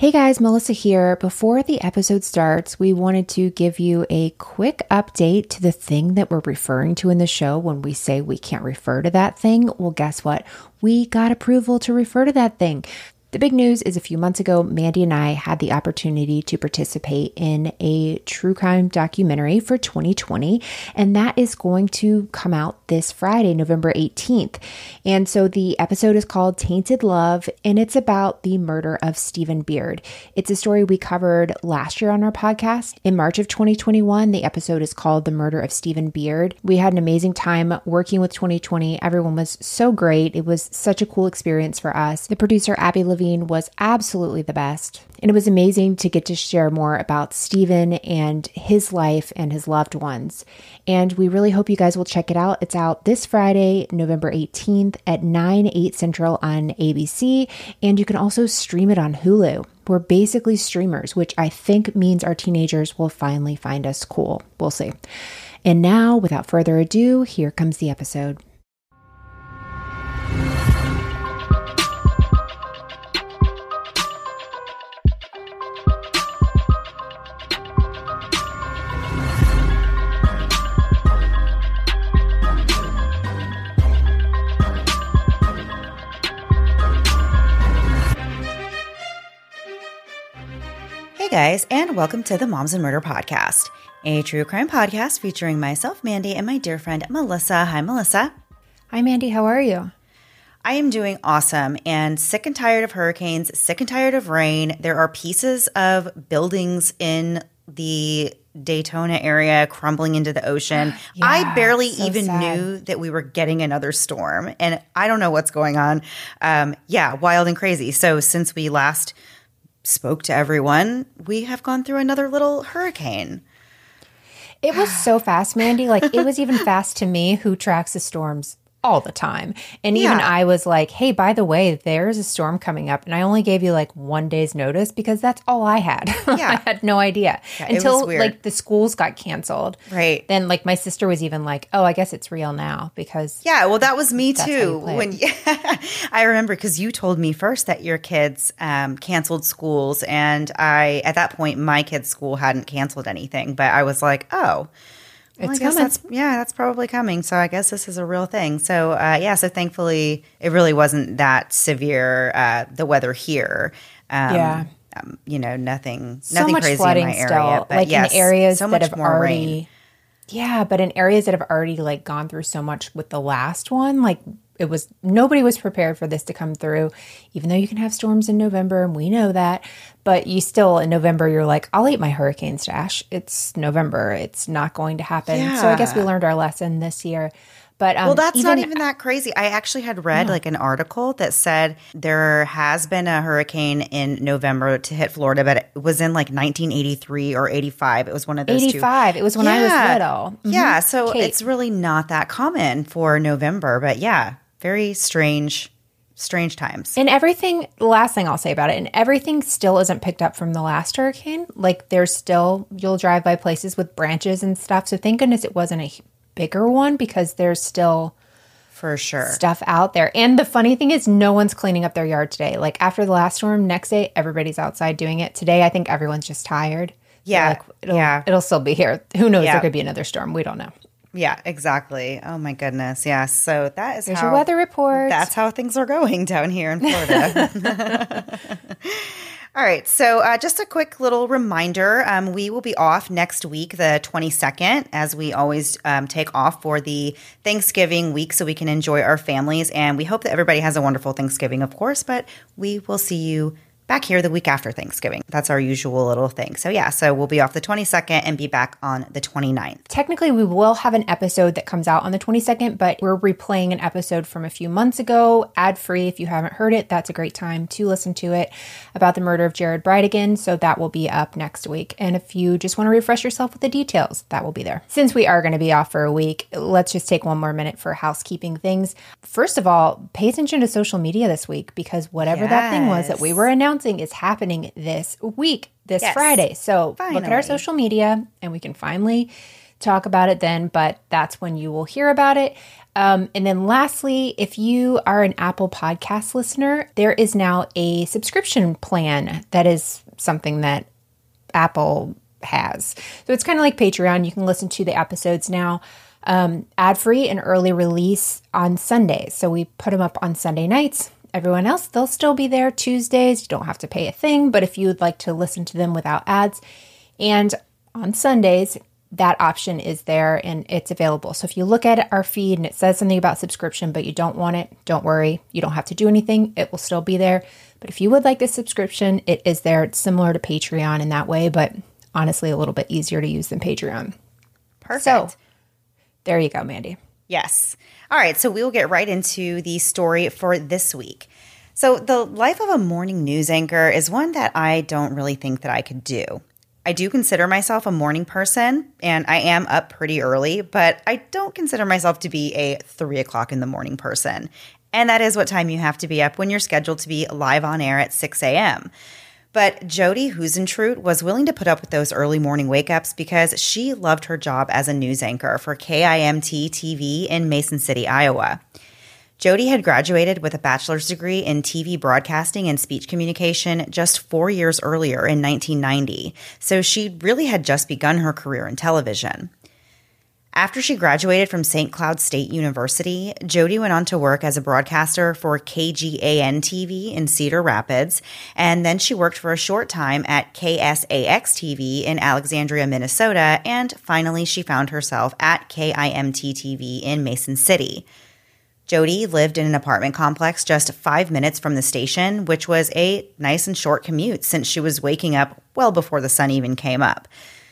Hey guys, Melissa here. Before the episode starts, we wanted to give you a quick update to the thing that we're referring to in the show when we say we can't refer to that thing. Well, guess what? We got approval to refer to that thing. The big news is a few months ago, Mandy and I had the opportunity to participate in a true crime documentary for 2020, and that is going to come out this Friday, November 18th. And so the episode is called Tainted Love, and it's about the murder of Stephen Beard. It's a story we covered last year on our podcast. In March of 2021, the episode is called The Murder of Stephen Beard. We had an amazing time working with 2020. Everyone was so great. It was such a cool experience for us. The producer, Abby Levine, was absolutely the best. And it was amazing to get to share more about Stephen and his life and his loved ones. And we really hope you guys will check it out. It's out this Friday, November 18th at 9/8 Central on ABC. And you can also stream it on Hulu. We're basically streamers, which I think means our teenagers will finally find us cool. We'll see. And now, without further ado, here comes the episode. Guys, and welcome to the Moms and Murder Podcast, a true crime podcast featuring myself, Mandy, and my dear friend, Melissa. Hi, Melissa. Hi, Mandy. How are you? I am doing awesome and sick and tired of hurricanes, sick and tired of rain. There are pieces of buildings in the Daytona area crumbling into the ocean. Yeah, I barely even sad. knew that we were getting another storm, and I don't know what's going on. Wild and crazy. So since we last spoke to everyone, we have gone through another little hurricane. It was so fast, Mandy. Like, it was even fast to me, who tracks the storms all the time. And even I was like, hey, by the way, there's a storm coming up. And I only gave you like 1 day's notice because that's all I had. Yeah. I had no idea until like the schools got canceled. Right. Then like my sister was even like, oh, I guess it's real now because. Yeah. Well, that was me too. When I remember because you told me first that your kids canceled schools. And at that point, my kids' school hadn't canceled anything. But I was like, oh. Well, It's I guess coming. that's probably coming. So I guess this is a real thing. So so thankfully it really wasn't that severe. The weather here, nothing So much crazy flooding in my area, still, but like yes, in areas so that much have more already. rain. Yeah, but in areas that have already like gone through so much with the last one, like nobody was prepared for this to come through, even though you can have storms in November and we know that, but you still in November, you're like, I'll eat my hurricane stash. It's November. It's not going to happen. Yeah. So I guess we learned our lesson this year. But Well, that's not even that crazy. I actually had read like an article that said there has been a hurricane in November to hit Florida, but it was in like 1983 or 85. It was one of those 85. It was when I was little. Mm-hmm. Yeah, so Kate. it's really not that common for November, but yeah, very strange times. And everything, the last thing I'll say about it, and everything still isn't picked up from the last hurricane. Like there's still, you'll drive by places with branches and stuff. So thank goodness it wasn't a bigger one because there's still For sure. stuff out there. And the funny thing is no one's cleaning up their yard today. Like after the last storm, next day, everybody's outside doing it. Today, I think everyone's just tired. Yeah. It'll still be here. Who knows? Yeah. There could be another storm. We don't know. Yeah, theexactly. Oh my goodness. Yeah. So that is There's your weather report. That's how things are going down here in Florida. All right. So just a quick little reminder. We will be off next week, the 22nd, as we always take off for the Thanksgiving week so we can enjoy our families. And we hope that everybody has a wonderful Thanksgiving, of course, but we will see you back here the week after Thanksgiving. That's our usual little thing. So so we'll be off the 22nd and be back on the 29th. Technically, we will have an episode that comes out on the 22nd, but we're replaying an episode from a few months ago, ad-free. If you haven't heard it, that's a great time to listen to it, about the murder of Jared Bridegan. So that will be up next week. And if you just want to refresh yourself with the details, that will be there. Since we are going to be off for a week, let's just take one more minute for housekeeping things. First of all, pay attention to social media this week because whatever that thing was that we were announcing is happening this week, this Friday. So look at our social media and we can finally talk about it then, but that's when you will hear about it. And then lastly, if you are an Apple Podcast listener, there is now a subscription plan that is something that Apple has. So it's kind of like Patreon. You can listen to the episodes now ad-free and early release on Sundays. So we put them up on Sunday nights. Everyone else, they'll still be there Tuesdays. You don't have to pay a thing, but if you would like to listen to them without ads, and on Sundays, that option is there and it's available. So if you look at our feed and it says something about subscription, but you don't want it, don't worry. You don't have to do anything. It will still be there. But if you would like the subscription, it is there. It's similar to Patreon in that way, but honestly, a little bit easier to use than Patreon. Perfect. So there you go, Mandy. Yes. All right. So we will get right into the story for this week. So the life of a morning news anchor is one that I don't really think that I could do. I do consider myself a morning person, and I am up pretty early, but I don't consider myself to be a 3 o'clock in the morning person. And that is what time you have to be up when you're scheduled to be live on air at 6 a.m. But Jody Huisentruit was willing to put up with those early morning wake-ups because she loved her job as a news anchor for KIMT TV in Mason City, Iowa. Jody had graduated with a bachelor's degree in TV broadcasting and speech communication just 4 years earlier in 1990, so she really had just begun her career in television. After she graduated from St. Cloud State University, Jody went on to work as a broadcaster for KGAN TV in Cedar Rapids, and then she worked for a short time at KSAX TV in Alexandria, Minnesota, and finally she found herself at KIMT TV in Mason City. Jody lived in an apartment complex just 5 minutes from the station, which was a nice and short commute since she was waking up well before the sun even came up.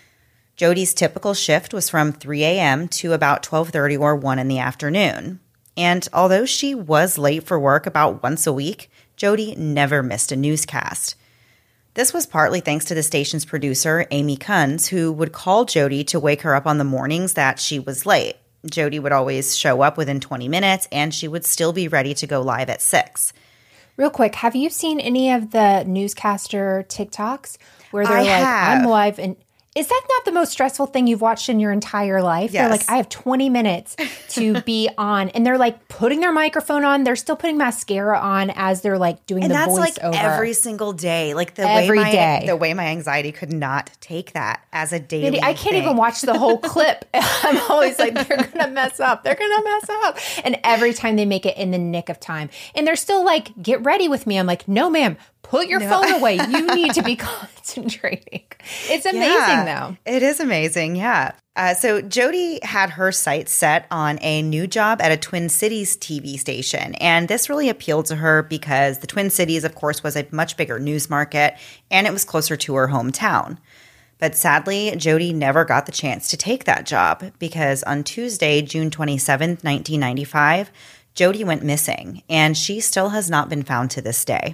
Jody's typical shift was from 3 a.m. to about 12:30 or 1 in the afternoon. And although she was late for work about once a week, Jody never missed a newscast. This was partly thanks to the station's producer, Amy Kunz, who would call Jody to wake her up on the mornings that she was late. Jody would always show up within 20 minutes, and she would still be ready to go live at 6. Real quick, have you seen any of the newscaster TikToks where they're I'm live and... Is that not the most stressful thing you've watched in your entire life? Yes. They're like, I have 20 minutes to be on. And they're like putting their microphone on. They're still putting mascara on as they're like doing the voiceover. And that's like every single day. Like the way my anxiety could not take that as a daily Mindy, I can't even watch the whole clip. I'm always like, they're going to mess up. They're going to mess up. And every time they make it in the nick of time. And they're still like, get ready with me. I'm like, no, ma'am. Put your phone away. You need to be concentrating. It's amazing, though. It is amazing, yeah. So Jody had her sights set on a new job at a Twin Cities TV station, and this really appealed to her because the Twin Cities, of course, was a much bigger news market, and it was closer to her hometown. But sadly, Jody never got the chance to take that job because on Tuesday, June 27th, 1995, Jody went missing, and she still has not been found to this day.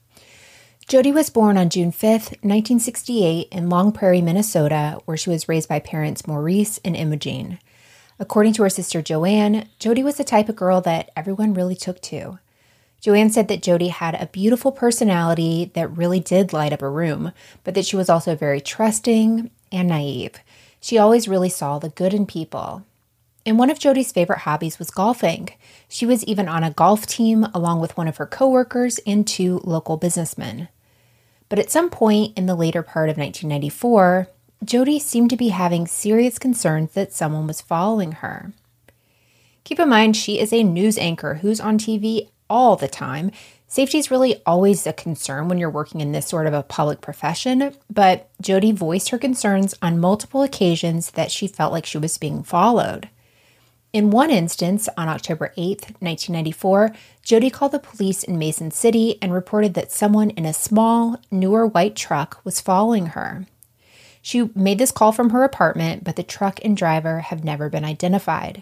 Jody was born on June 5th, 1968 in Long Prairie, Minnesota, where she was raised by parents Maurice and Imogene. According to her sister Joanne, Jody was the type of girl that everyone really took to. Joanne said that Jody had a beautiful personality that really did light up a room, but that she was also very trusting and naive. She always really saw the good in people. And one of Jody's favorite hobbies was golfing. She was even on a golf team along with one of her coworkers and 2 local businessmen. But at some point in the later part of 1994, Jody seemed to be having serious concerns that someone was following her. Keep in mind, she is a news anchor who's on TV all the time. Safety is really always a concern when you're working in this sort of a public profession, but Jody voiced her concerns on multiple occasions that she felt like she was being followed. In one instance, on October 8th, 1994, Jody called the police in Mason City and reported that someone in a small, newer white truck was following her. She made this call from her apartment, but the truck and driver have never been identified.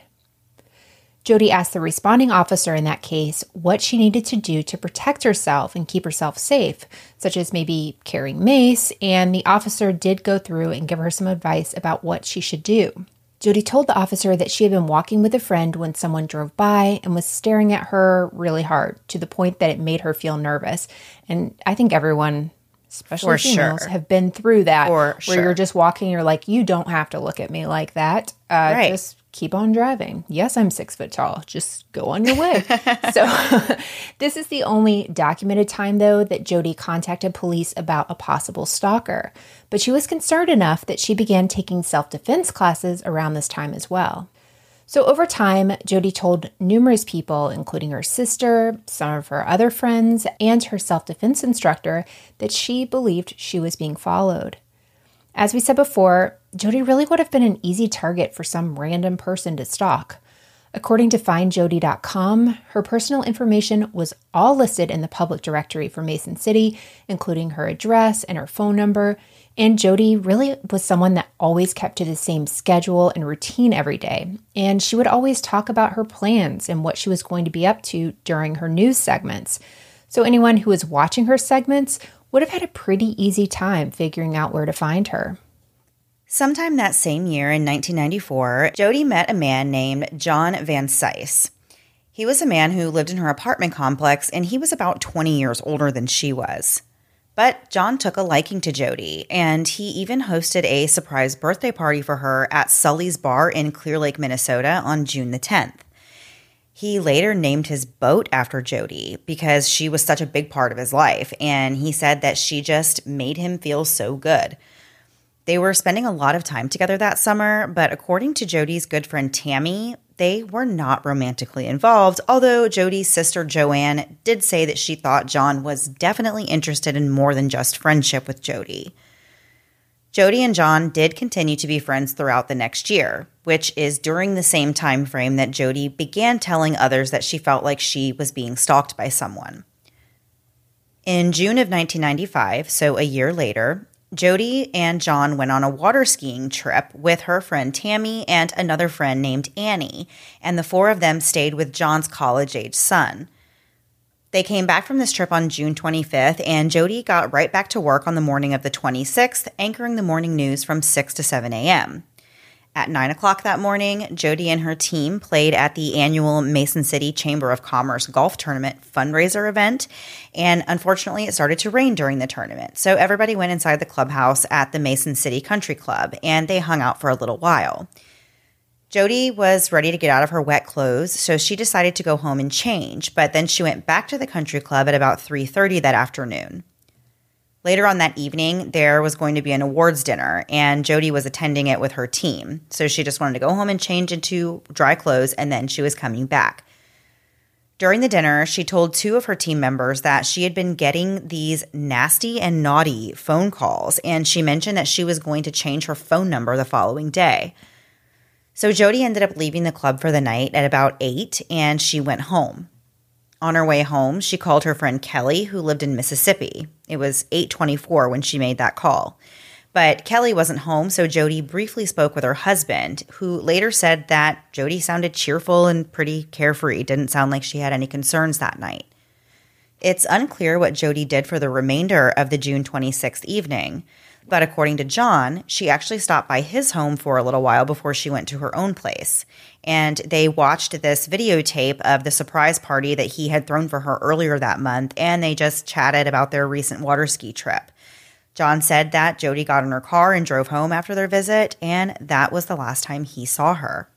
Jody asked the responding officer in that case what she needed to do to protect herself and keep herself safe, such as maybe carrying mace, and the officer did go through and give her some advice about what she should do. Jody told the officer that she had been walking with a friend when someone drove by and was staring at her really hard to the point that it made her feel nervous. And I think everyone, especially females, have been through that where you're just walking, you're like, you don't have to look at me like that. Right. Just keep on driving. Yes, I'm 6 foot tall. Just go on your way. So this is the only documented time, though, that Jodi contacted police about a possible stalker. But she was concerned enough that she began taking self-defense classes around this time as well. So over time, Jodi told numerous people, including her sister, some of her other friends, and her self-defense instructor, that she believed she was being followed. As we said before, Jodi really would have been an easy target for some random person to stalk. According to FindJodi.com, her personal information was all listed in the public directory for Mason City, including her address and her phone number, and Jodi really was someone that always kept to the same schedule and routine every day, and she would always talk about her plans and what she was going to be up to during her news segments. So anyone who was watching her segments would have had a pretty easy time figuring out where to find her. Sometime that same year in 1994, Jodi met a man named John Van Cise. He was a man who lived in her apartment complex, and he was about 20 years older than she was. But John took a liking to Jodi, and he even hosted a surprise birthday party for her at Sully's Bar in Clear Lake, Minnesota on June the 10th. He later named his boat after Jodi because she was such a big part of his life, and he said that she just made him feel so good. They were spending a lot of time together that summer, but according to Jodi's good friend Tammy, they were not romantically involved, although Jodi's sister Joanne did say that she thought John was definitely interested in more than just friendship with Jodi. Jodi and John did continue to be friends throughout the next year, which is during the same time frame that Jodi began telling others that she felt like she was being stalked by someone. In June of 1995, so a year later, Jodi and John went on a water skiing trip with her friend Tammy and another friend named Annie, and the four of them stayed with John's college-age son. They came back from this trip on June 25th, and Jodi got right back to work on the morning of the 26th, anchoring the morning news from 6 to 7 a.m. At 9 o'clock that morning, Jodi and her team played at the annual Mason City Chamber of Commerce golf tournament fundraiser event, and unfortunately it started to rain during the tournament, so everybody went inside the clubhouse at the Mason City Country Club, and they hung out for a little while. Jodi was ready to get out of her wet clothes, so she decided to go home and change, but then she went back to the country club at about 3:30 that afternoon. Later on that evening, there was going to be an awards dinner, and Jodi was attending it with her team, so she just wanted to go home and change into dry clothes, and then she was coming back. During the dinner, she told two of her team members that she had been getting these nasty and naughty phone calls, and she mentioned that she was going to change her phone number the following day. So Jodi ended up leaving the club for the night at about 8, and she went home. On her way home, she called her friend Kelly, who lived in Mississippi. It was 8:24 when she made that call. But Kelly wasn't home, so Jodi briefly spoke with her husband, who later said that Jodi sounded cheerful and pretty carefree, didn't sound like she had any concerns that night. It's unclear what Jodi did for the remainder of the June 26th evening, but according to John, she actually stopped by his home for a little while before she went to her own place. And they watched this videotape of the surprise party that he had thrown for her earlier that month, and they just chatted about their recent water ski trip. John said that Jodi got in her car and drove home after their visit, and that was the last time he saw her.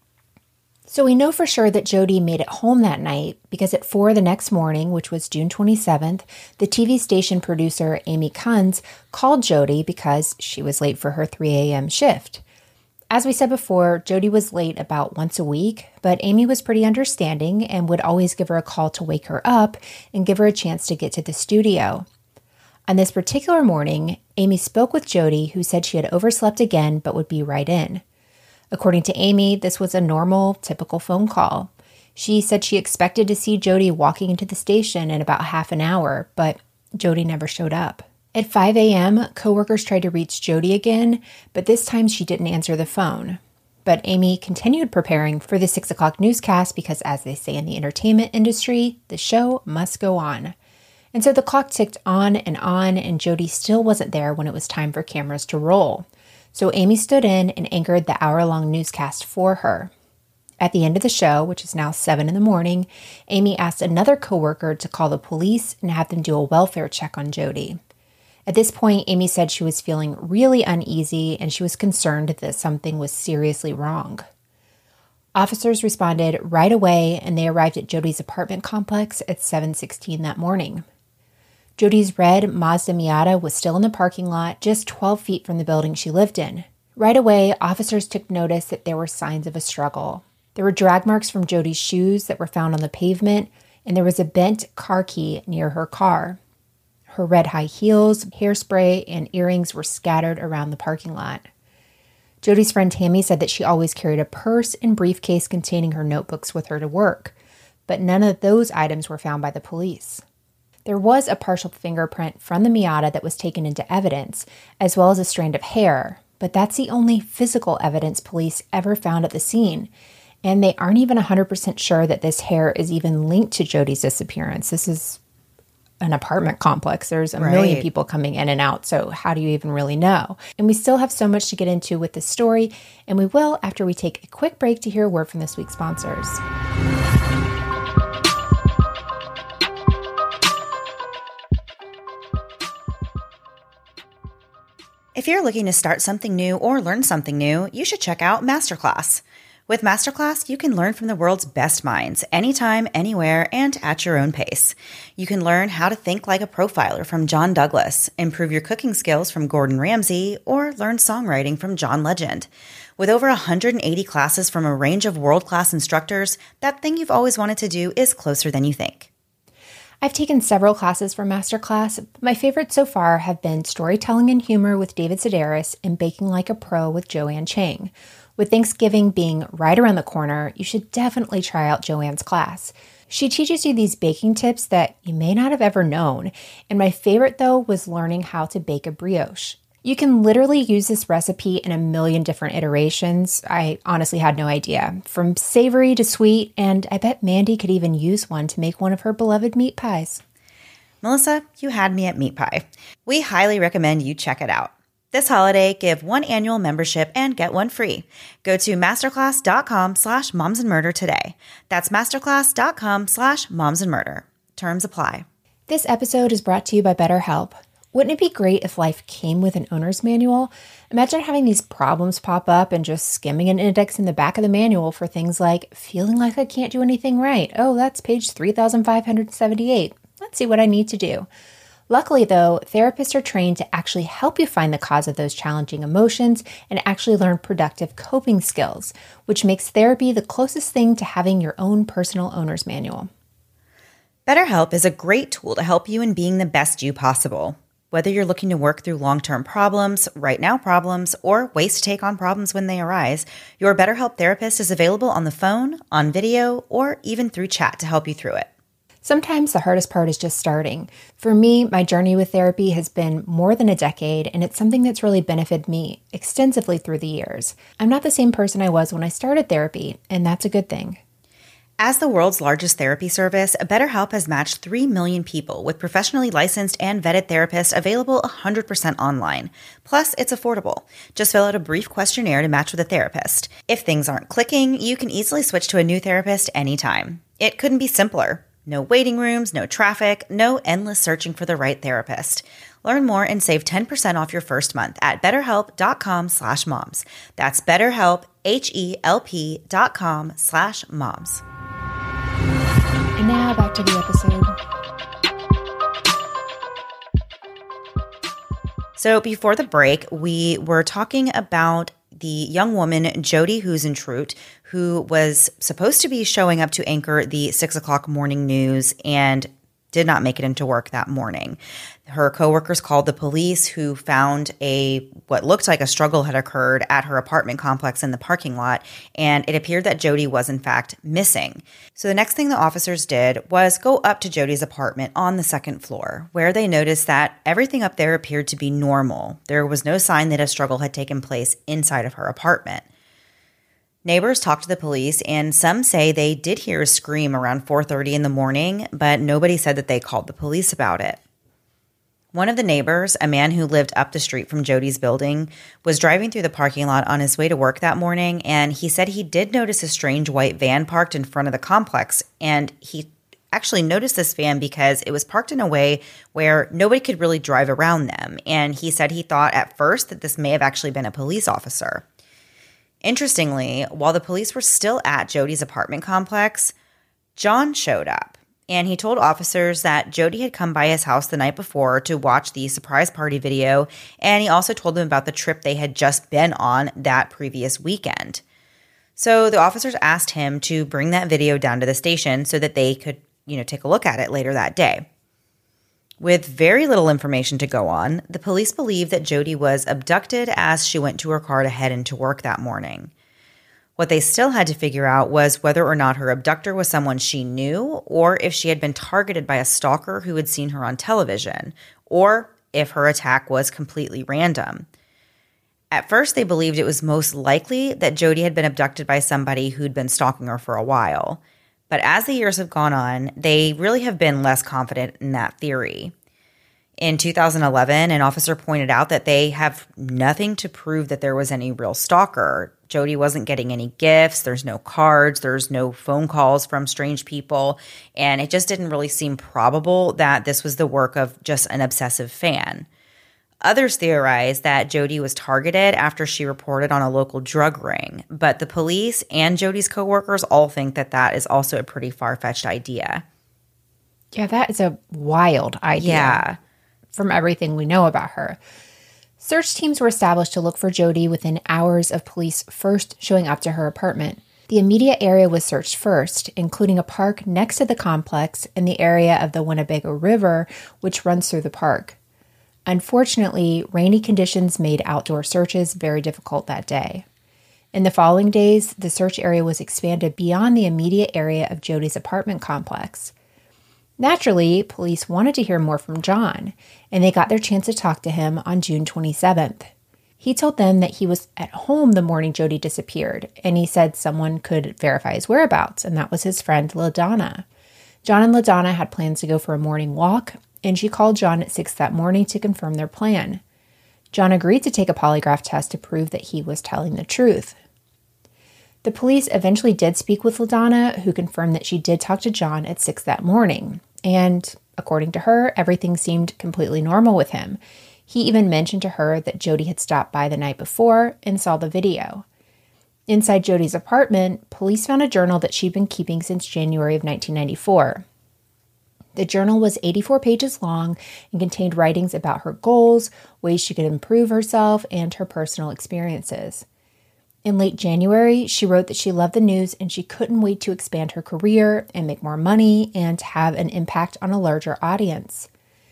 So we know for sure that Jodi made it home that night because at 4 the next morning, which was June 27th, the TV station producer Amy Kunz called Jodi because she was late for her 3 a.m. shift. As we said before, Jodi was late about once a week, but Amy was pretty understanding and would always give her a call to wake her up and give her a chance to get to the studio. On this particular morning, Amy spoke with Jodi, who said she had overslept again but would be right in. According to Amy, this was a normal, typical phone call. She said she expected to see Jodi walking into the station in about half an hour, but Jodi never showed up. At 5 a.m., coworkers tried to reach Jodi again, but this time she didn't answer the phone. But Amy continued preparing for the 6 o'clock newscast because, as they say in the entertainment industry, the show must go on. And so the clock ticked on, and Jodi still wasn't there when it was time for cameras to roll. So Amy stood in and anchored the hour-long newscast for her. At the end of the show, which is now 7 in the morning, Amy asked another coworker to call the police and have them do a welfare check on Jodi. At this point, Amy said she was feeling really uneasy and she was concerned that something was seriously wrong. Officers responded right away, and they arrived at Jody's apartment complex at 7:16 that morning. Jody's red Mazda Miata was still in the parking lot, just 12 feet from the building she lived in. Right away, officers took notice that there were signs of a struggle. There were drag marks from Jody's shoes that were found on the pavement, and there was a bent car key near her car. Her red high heels, hairspray, and earrings were scattered around the parking lot. Jody's friend Tammy said that she always carried a purse and briefcase containing her notebooks with her to work, but none of those items were found by the police. There was a partial fingerprint from the Miata that was taken into evidence, as well as a strand of hair, but that's the only physical evidence police ever found at the scene, and they aren't even 100% sure that this hair is even linked to Jody's disappearance. This is an apartment complex. There's a million people coming in and out, so how do you even really know? And we still have so much to get into with this story, and we will after we take a quick break to hear a word from this week's sponsors. If you're looking to start something new or learn something new, you should check out Masterclass. With Masterclass, you can learn from the world's best minds anytime, anywhere, and at your own pace. You can learn how to think like a profiler from John Douglas, improve your cooking skills from Gordon Ramsay, or learn songwriting from John Legend. With over 180 classes from a range of world-class instructors, that thing you've always wanted to do is closer than you think. I've taken several classes from Masterclass. My favorites so far have been Storytelling and Humor with David Sedaris and Baking Like a Pro with Joanne Chang. With Thanksgiving being right around the corner, you should definitely try out Joanne's class. She teaches you these baking tips that you may not have ever known. And my favorite, though, was learning how to bake a brioche. You can literally use this recipe in a million different iterations. I honestly had no idea. From savory to sweet, and I bet Mandy could even use one to make one of her beloved meat pies. Melissa, you had me at meat pie. We highly recommend you check it out. This holiday, give one annual membership and get one free. Go to masterclass.com/momsandmurder today. That's masterclass.com/momsandmurder. Terms apply. This episode is brought to you by BetterHelp. Wouldn't it be great if life came with an owner's manual? Imagine having these problems pop up and just skimming an index in the back of the manual for things like feeling like I can't do anything right. Oh, that's page 3,578. Let's see what I need to do. Luckily, though, therapists are trained to actually help you find the cause of those challenging emotions and actually learn productive coping skills, which makes therapy the closest thing to having your own personal owner's manual. BetterHelp is a great tool to help you in being the best you possible. Whether you're looking to work through long-term problems, right-now problems, or ways to take on problems when they arise, your BetterHelp therapist is available on the phone, on video, or even through chat to help you through it. Sometimes the hardest part is just starting. For me, my journey with therapy has been more than a decade, and it's something that's really benefited me extensively through the years. I'm not the same person I was when I started therapy, and that's a good thing. As the world's largest therapy service, BetterHelp has matched 3 million people with professionally licensed and vetted therapists available 100% online. Plus, it's affordable. Just fill out a brief questionnaire to match with a therapist. If things aren't clicking, you can easily switch to a new therapist anytime. It couldn't be simpler. No waiting rooms, no traffic, no endless searching for the right therapist. Learn more and save 10% off your first month at betterhelp.com/moms. That's BetterHelp, HELP.com/moms. And now back to the episode. So before the break, we were talking about the young woman, Jody Huisentruit, who was supposed to be showing up to anchor the 6 o'clock morning news and did not make it into work that morning. Her coworkers called the police, who found what looked like a struggle had occurred at her apartment complex in the parking lot, and it appeared that Jody was in fact missing. So the next thing the officers did was go up to Jody's apartment on the second floor, where they noticed that everything up there appeared to be normal. There was no sign that a struggle had taken place inside of her apartment. Neighbors talked to the police, and some say they did hear a scream around 4:30 in the morning, but nobody said that they called the police about it. One of the neighbors, a man who lived up the street from Jody's building, was driving through the parking lot on his way to work that morning, and he said he did notice a strange white van parked in front of the complex, and he actually noticed this van because it was parked in a way where nobody could really drive around them, and he said he thought at first that this may have actually been a police officer. Interestingly, while the police were still at Jody's apartment complex, John showed up. And he told officers that Jody had come by his house the night before to watch the surprise party video, and he also told them about the trip they had just been on that previous weekend. So the officers asked him to bring that video down to the station so that they could, take a look at it later that day. With very little information to go on, the police believe that Jody was abducted as she went to her car to head into work that morning. What they still had to figure out was whether or not her abductor was someone she knew, or if she had been targeted by a stalker who had seen her on television, or if her attack was completely random. At first, they believed it was most likely that Jody had been abducted by somebody who'd been stalking her for a while. But as the years have gone on, they really have been less confident in that theory. In 2011, an officer pointed out that they have nothing to prove that there was any real stalker. Jody wasn't getting any gifts, there's no cards, there's no phone calls from strange people, and it just didn't really seem probable that this was the work of just an obsessive fan. Others theorize that Jody was targeted after she reported on a local drug ring, but the police and Jody's coworkers all think that that is also a pretty far-fetched idea. Yeah, that is a wild idea. Yeah. From everything we know about her. Search teams were established to look for Jody within hours of police first showing up to her apartment. The immediate area was searched first, including a park next to the complex and the area of the Winnebago River, which runs through the park. Unfortunately, rainy conditions made outdoor searches very difficult that day. In the following days, the search area was expanded beyond the immediate area of Jody's apartment complex. Naturally, police wanted to hear more from John, and they got their chance to talk to him on June 27th. He told them that he was at home the morning Jody disappeared, and he said someone could verify his whereabouts, and that was his friend LaDonna. John and LaDonna had plans to go for a morning walk, and she called John at 6 that morning to confirm their plan. John agreed to take a polygraph test to prove that he was telling the truth. The police eventually did speak with LaDonna, who confirmed that she did talk to John at 6 that morning. And according to her, everything seemed completely normal with him. He even mentioned to her that Jody had stopped by the night before and saw the video. Inside Jody's apartment, police found a journal that she'd been keeping since January of 1994. The journal was 84 pages long and contained writings about her goals, ways she could improve herself, and her personal experiences. In late January, she wrote that she loved the news and she couldn't wait to expand her career and make more money and have an impact on a larger audience.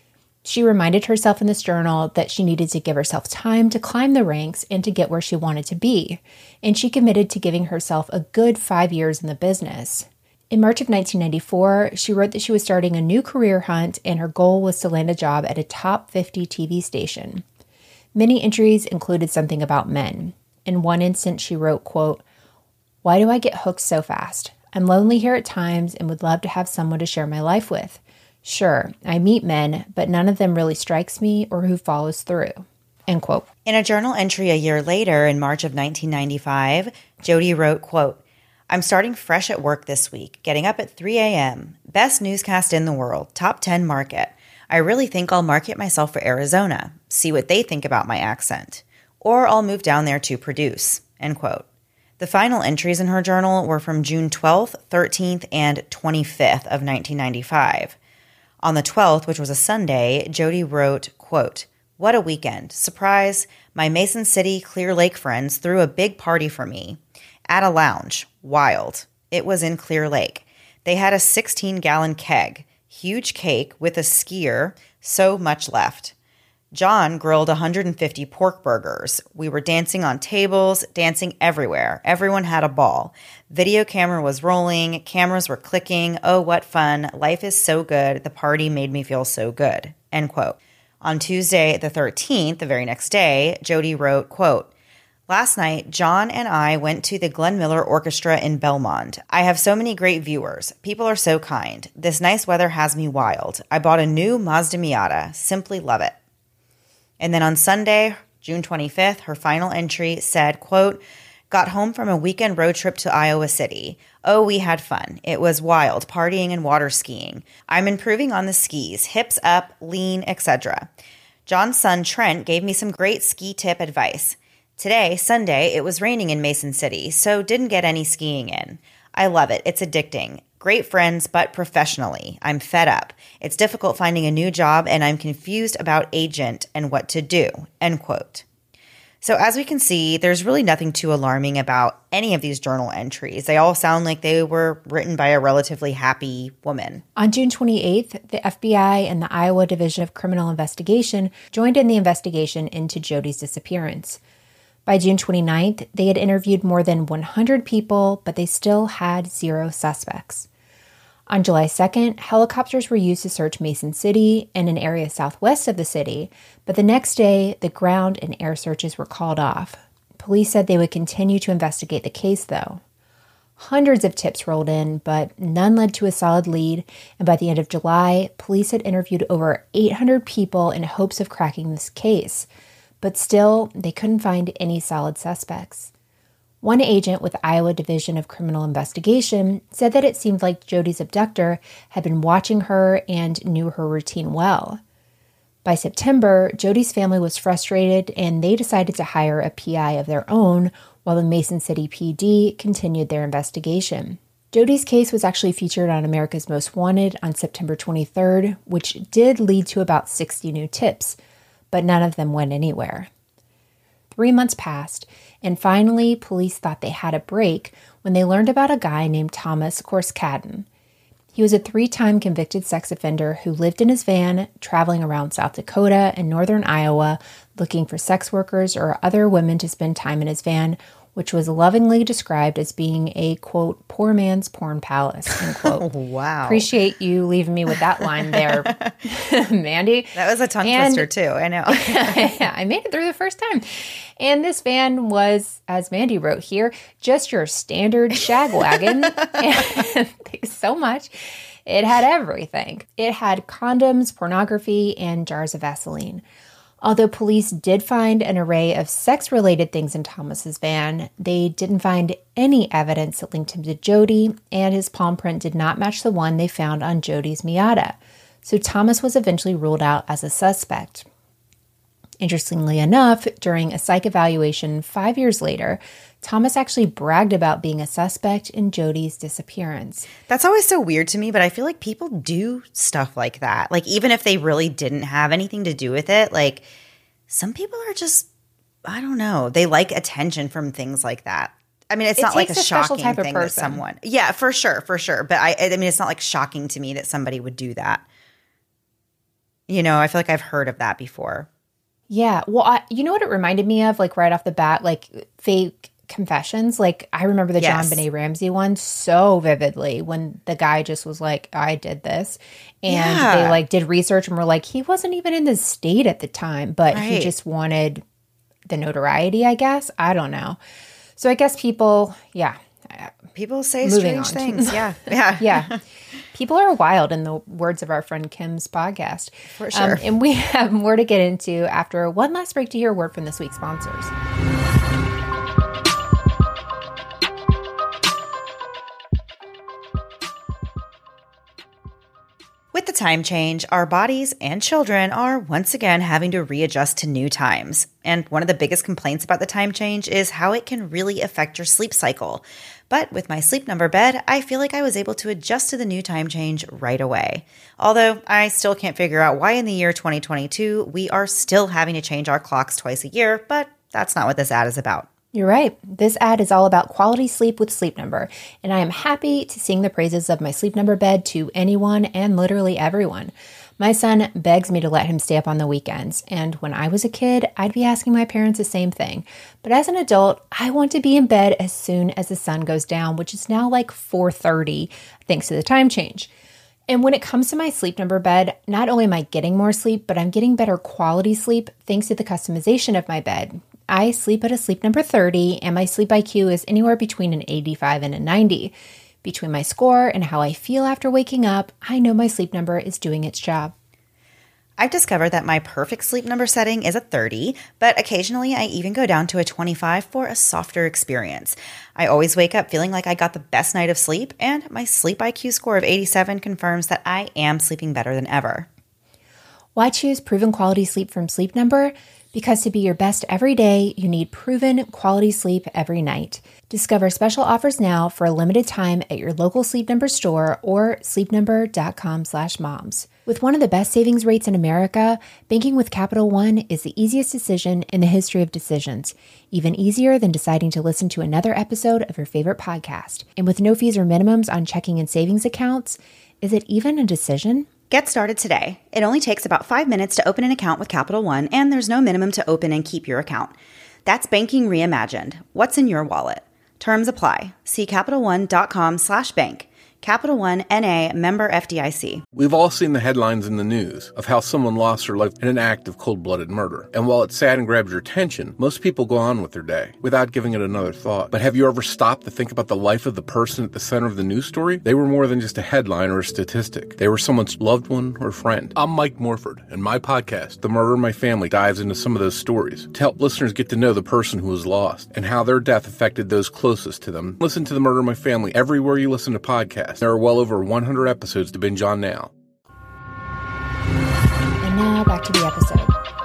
She reminded herself in this journal that she needed to give herself time to climb the ranks and to get where she wanted to be, and she committed to giving herself a good 5 years in the business. In March of 1994, she wrote that she was starting a new career hunt and her goal was to land a job at a top 50 TV station. Many entries included something about men. In one instance, she wrote, quote, "Why do I get hooked so fast? I'm lonely here at times and would love to have someone to share my life with. Sure, I meet men, but none of them really strikes me or who follows through." End quote. In a journal entry a year later, in March of 1995, Jody wrote, quote, "I'm starting fresh at work this week, getting up at 3 a.m. Best newscast in the world, top 10 market. I really think I'll market myself for Arizona, see what they think about my accent. Or I'll move down there to produce," end quote. The final entries in her journal were from June 12th, 13th, and 25th of 1995. On the 12th, which was a Sunday, Jody wrote, quote, "What a weekend. Surprise, my Mason City Clear Lake friends threw a big party for me. At a lounge. Wild. It was in Clear Lake. They had a 16-gallon keg, huge cake with a skier, so much left. John grilled 150 pork burgers. We were dancing on tables, dancing everywhere. Everyone had a ball. Video camera was rolling. Cameras were clicking. Oh, what fun. Life is so good. The party made me feel so good." End quote. On Tuesday, the 13th, the very next day, Jody wrote, quote, "Last night, John and I went to the Glenn Miller Orchestra in Belmont. I have so many great viewers. People are so kind. This nice weather has me wild. I bought a new Mazda Miata. Simply love it." And then on Sunday, June 25th, her final entry said, quote, "Got home from a weekend road trip to Iowa City. Oh, we had fun. It was wild, partying and water skiing. I'm improving on the skis, hips up, lean, etc. John's son Trent gave me some great ski tip advice. Today, Sunday, it was raining in Mason City, so didn't get any skiing in. I love it. It's addicting. Great friends, but professionally. I'm fed up. It's difficult finding a new job, and I'm confused about agent and what to do." End quote. So as we can see, there's really nothing too alarming about any of these journal entries. They all sound like they were written by a relatively happy woman. On June 28th, the FBI and the Iowa Division of Criminal Investigation joined in the investigation into Jody's disappearance. By June 29th, they had interviewed more than 100 people, but they still had 0 suspects. On July 2nd, helicopters were used to search Mason City and an area southwest of the city, but the next day, the ground and air searches were called off. Police said they would continue to investigate the case, though. Hundreds of tips rolled in, but none led to a solid lead, and by the end of July, police had interviewed over 800 people in hopes of cracking this case. But still, they couldn't find any solid suspects. One agent with the Iowa Division of Criminal Investigation said that it seemed like Jody's abductor had been watching her and knew her routine well. By September, Jody's family was frustrated and they decided to hire a PI of their own while the Mason City PD continued their investigation. Jody's case was actually featured on America's Most Wanted on September 23rd, which did lead to about 60 new tips, but none of them went anywhere. 3 months passed, and finally, police thought they had a break when they learned about a guy named Thomas Korskadden. He was a 3-time convicted sex offender who lived in his van, traveling around South Dakota and northern Iowa, looking for sex workers or other women to spend time in his van, which was lovingly described as being a, quote, poor man's porn palace, end quote. Wow. Appreciate you leaving me with that line there, Mandy. That was a tongue twister, too. I know. Yeah, I made it through the first time. And this van was, as Mandy wrote here, just your standard shag wagon. Thanks so much. It had everything. It had condoms, pornography, and jars of Vaseline. Although police did find an array of sex-related things in Thomas's van, they didn't find any evidence that linked him to Jody, and his palm print did not match the one they found on Jody's Miata. So Thomas was eventually ruled out as a suspect. Interestingly enough, during a psych evaluation 5 years later, Thomas actually bragged about being a suspect in Jody's disappearance. That's always so weird to me, but I feel like people do stuff like that. Like, even if they really didn't have anything to do with it, like, some people are just, I don't know, they like attention from things like that. I mean, it's not like a shocking thing that someone. Yeah, for sure. But I mean, it's not like shocking to me that somebody would do that. You know, I feel like I've heard of that before. Yeah. Well, you know what it reminded me of, like right off the bat, like fake confessions. Like I remember the John Benet Ramsey one so vividly when the guy just was like, I did this. And they like did research and were like, he wasn't even in the state at the time, but he just wanted the notoriety, I guess. I don't know. So I guess people, people say strange things. Yeah. People are wild, in the words of our friend Kim's podcast. For sure. And we have more to get into after one last break to hear a word from this week's sponsors. With the time change, our bodies and children are once again having to readjust to new times. And one of the biggest complaints about the time change is how it can really affect your sleep cycle. But with my Sleep Number bed, I feel like I was able to adjust to the new time change right away. Although I still can't figure out why in the year 2022 we are still having to change our clocks twice a year, but that's not what this ad is about. You're right. This ad is all about quality sleep with Sleep Number, and I am happy to sing the praises of my Sleep Number bed to anyone and literally everyone. My son begs me to let him stay up on the weekends, and when I was a kid, I'd be asking my parents the same thing. But as an adult, I want to be in bed as soon as the sun goes down, which is now like 4:30, thanks to the time change. And when it comes to my Sleep Number bed, not only am I getting more sleep, but I'm getting better quality sleep thanks to the customization of my bed. I sleep at a Sleep Number 30, and my sleep IQ is anywhere between an 85 and a 90. Between my score and how I feel after waking up, I know my Sleep Number is doing its job. I've discovered that my perfect Sleep Number setting is a 30, but occasionally I even go down to a 25 for a softer experience. I always wake up feeling like I got the best night of sleep, and my sleep IQ score of 87 confirms that I am sleeping better than ever. Why choose proven quality sleep from Sleep Number? Because to be your best every day, you need proven quality sleep every night. Discover special offers now for a limited time at your local Sleep Number store or sleepnumber.com/moms. With one of the best savings rates in America, banking with Capital One is the easiest decision in the history of decisions. Even easier than deciding to listen to another episode of your favorite podcast. And with no fees or minimums on checking and savings accounts, is it even a decision? Get started today. It only takes about 5 minutes to open an account with Capital One, and there's no minimum to open and keep your account. That's banking reimagined. What's in your wallet? Terms apply. See CapitalOne.com/bank. Capital One NA, member FDIC. We've all seen the headlines in the news of how someone lost their life in an act of cold-blooded murder. And while it's sad and grabs your attention, most people go on with their day without giving it another thought. But have you ever stopped to think about the life of the person at the center of the news story? They were more than just a headline or a statistic. They were someone's loved one or friend. I'm Mike Morford, and my podcast, The Murder in My Family, dives into some of those stories to help listeners get to know the person who was lost and how their death affected those closest to them. Listen to The Murder in My Family everywhere you listen to podcasts. There are well over 100 episodes to binge on now. And now back to the episode.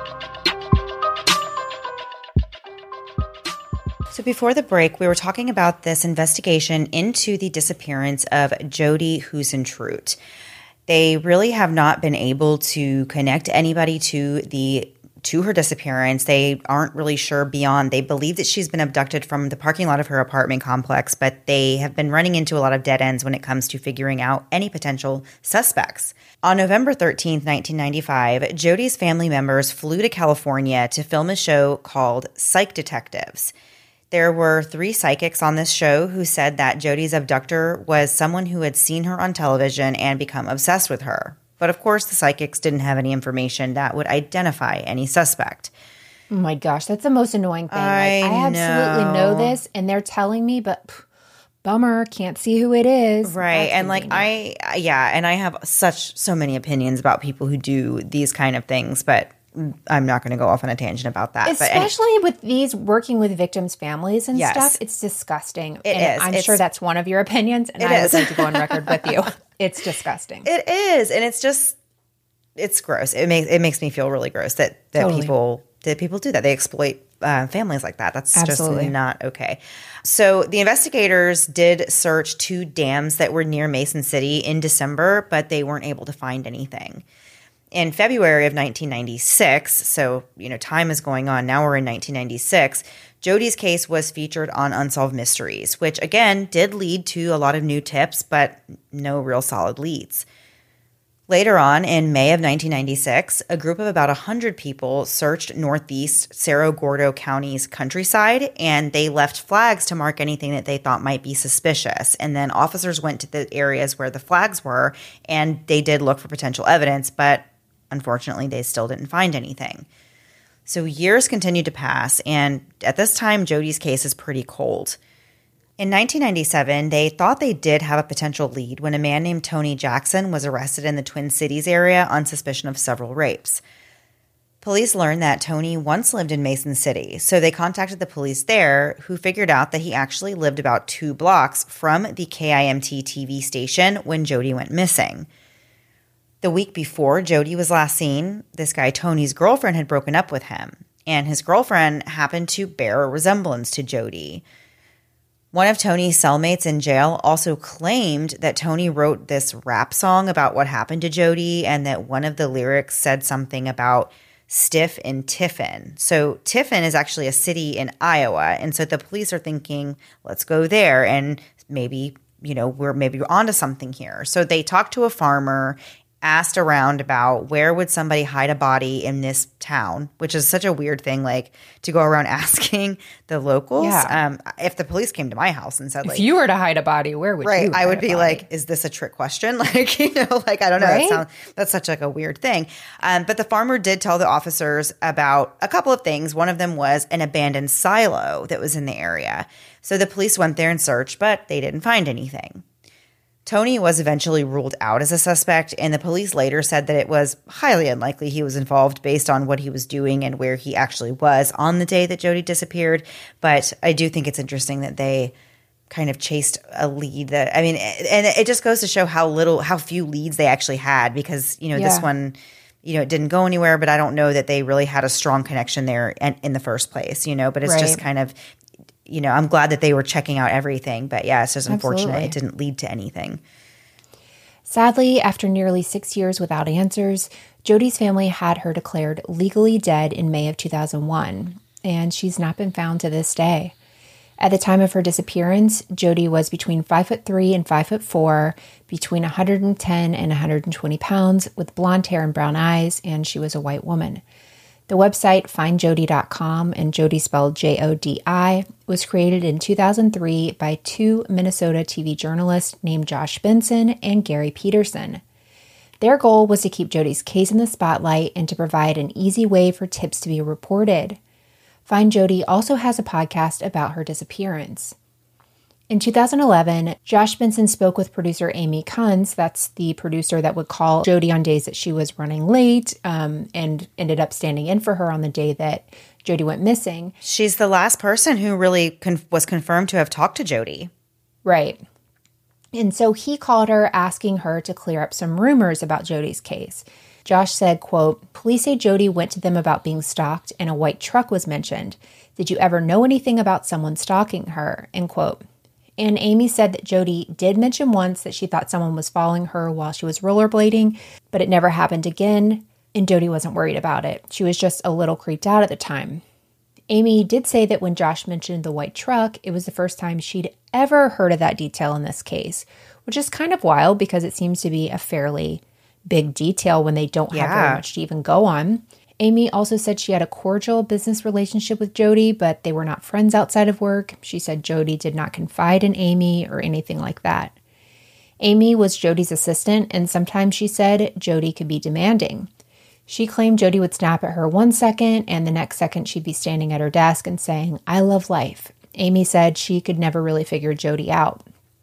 So before the break, we were talking about this investigation into the disappearance of Jodi Huisentruit. They really have not been able to connect anybody to her disappearance. They aren't really sure beyond. They believe that she's been abducted from the parking lot of her apartment complex, but they have been running into a lot of dead ends when it comes to figuring out any potential suspects. On November 13th, 1995, Jodi's family members flew to California to film a show called Psych Detectives. There were 3 psychics on this show who said that Jodi's abductor was someone who had seen her on television and become obsessed with her. But of course, the psychics didn't have any information that would identify any suspect. Oh my gosh, that's the most annoying thing. I absolutely know this, and they're telling me, but bummer, can't see who it is. Right. And I have so many opinions about people who do these kind of things, but I'm not going to go off on a tangent about that. Especially with these working with victims' families and stuff, it's disgusting. I'm sure that's one of your opinions, and I would like to go on record with you. It's disgusting. It is, and it's gross. It makes me feel really gross that totally. people do that. They exploit families like that. That's Absolutely. Just not okay. So the investigators did search 2 dams that were near Mason City in December, but they weren't able to find anything. In February of 1996, so time is going on. Now we're in 1996. Jodi's case was featured on Unsolved Mysteries, which again did lead to a lot of new tips, but no real solid leads. Later on, in May of 1996, a group of about 100 people searched northeast Cerro Gordo County's countryside, and they left flags to mark anything that they thought might be suspicious. And then officers went to the areas where the flags were, and they did look for potential evidence, but unfortunately, they still didn't find anything. So years continued to pass, and at this time, Jodi's case is pretty cold. In 1997, they thought they did have a potential lead when a man named Tony Jackson was arrested in the Twin Cities area on suspicion of several rapes. Police learned that Tony once lived in Mason City, so they contacted the police there, who figured out that he actually lived about 2 blocks from the KIMT TV station when Jodi went missing. The week before Jodi was last seen, this guy Tony's girlfriend had broken up with him, and his girlfriend happened to bear a resemblance to Jodi. One of Tony's cellmates in jail also claimed that Tony wrote this rap song about what happened to Jodi, and that one of the lyrics said something about Stiff in Tiffin. So Tiffin is actually a city in Iowa, and so the police are thinking, let's go there, and maybe we're onto something here. So they talked to a farmer, asked around about where would somebody hide a body in this town, which is such a weird thing, like to go around asking the locals. Yeah. If the police came to my house and said, if you were to hide a body, where would you? I would be like, is this a trick question? I don't know. Right? That's such like a weird thing. But the farmer did tell the officers about a couple of things. One of them was an abandoned silo that was in the area. So the police went there and searched, but they didn't find anything. Tony was eventually ruled out as a suspect, and the police later said that it was highly unlikely he was involved based on what he was doing and where he actually was on the day that Jodi disappeared. But I do think it's interesting that they kind of chased a lead and it just goes to show how few leads they actually had, because, this one, it didn't go anywhere, but I don't know that they really had a strong connection there in the first place, but it's just kind of, I'm glad that they were checking out everything. But yeah, it's just unfortunate it didn't lead to anything. Sadly, after nearly 6 years without answers, Jodi's family had her declared legally dead in May of 2001, and she's not been found to this day. At the time of her disappearance, Jodi was between 5'3" and 5'4", between 110 and 120 pounds, with blonde hair and brown eyes, and she was a white woman. The website findjodi.com, and Jodi spelled Jodi, was created in 2003 by two Minnesota TV journalists named Josh Benson and Gary Peterson. Their goal was to keep Jodi's case in the spotlight and to provide an easy way for tips to be reported. Find Jodi also has a podcast about her disappearance. In 2011, Josh Benson spoke with producer Amy Kunz, that's the producer that would call Jodi on days that she was running late, and ended up standing in for her on the day that Jodi went missing. She's the last person who really was confirmed to have talked to Jodi. Right. And so he called her asking her to clear up some rumors about Jodi's case. Josh said, quote, "Police say Jodi went to them about being stalked and a white truck was mentioned. Did you ever know anything about someone stalking her?" End quote. And Amy said that Jodi did mention once that she thought someone was following her while she was rollerblading, but it never happened again, and Jodi wasn't worried about it. She was just a little creeped out at the time. Amy did say that when Josh mentioned the white truck, it was the first time she'd ever heard of that detail in this case, which is kind of wild because it seems to be a fairly big detail when they don't have very much to even go on. Amy also said she had a cordial business relationship with Jodi, but they were not friends outside of work. She said Jodi did not confide in Amy or anything like that. Amy was Jodi's assistant, and sometimes she said Jodi could be demanding. She claimed Jodi would snap at her 1 second, and the next second she'd be standing at her desk and saying, "I love life." Amy said she could never really figure Jodi out.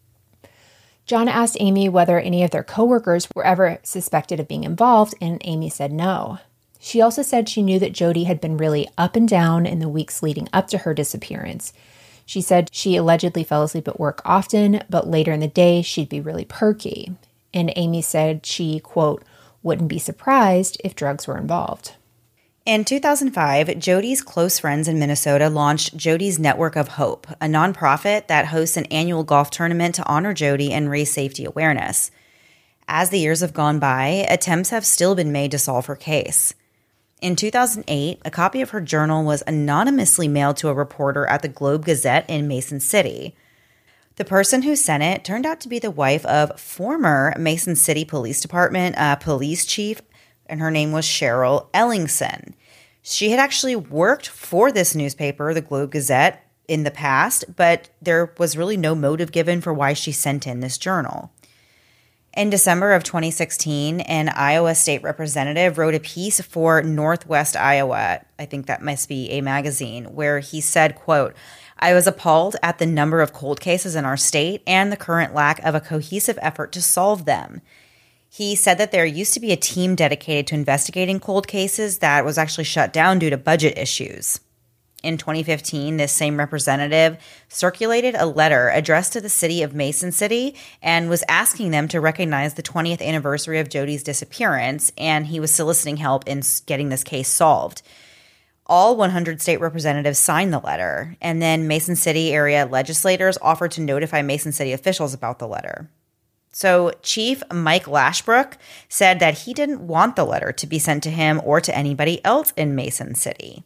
John asked Amy whether any of their coworkers were ever suspected of being involved, and Amy said no. She also said she knew that Jodi had been really up and down in the weeks leading up to her disappearance. She said she allegedly fell asleep at work often, but later in the day she'd be really perky. And Amy said she, quote, "wouldn't be surprised if drugs were involved." In 2005, Jodi's close friends in Minnesota launched Jodi's Network of Hope, a nonprofit that hosts an annual golf tournament to honor Jodi and raise safety awareness. As the years have gone by, attempts have still been made to solve her case. In 2008, a copy of her journal was anonymously mailed to a reporter at the Globe-Gazette in Mason City. The person who sent it turned out to be the wife of former Mason City Police Department police chief, and her name was Cheryl Ellingson. She had actually worked for this newspaper, the Globe-Gazette, in the past, but there was really no motive given for why she sent in this journal. In December of 2016, an Iowa state representative wrote a piece for Northwest Iowa, I think that must be a magazine, where he said, quote, "I was appalled at the number of cold cases in our state and the current lack of a cohesive effort to solve them." He said that there used to be a team dedicated to investigating cold cases that was actually shut down due to budget issues. In 2015, this same representative circulated a letter addressed to the city of Mason City and was asking them to recognize the 20th anniversary of Jodi's disappearance, and he was soliciting help in getting this case solved. All 100 state representatives signed the letter, and then Mason City area legislators offered to notify Mason City officials about the letter. So Chief Mike Lashbrook said that he didn't want the letter to be sent to him or to anybody else in Mason City.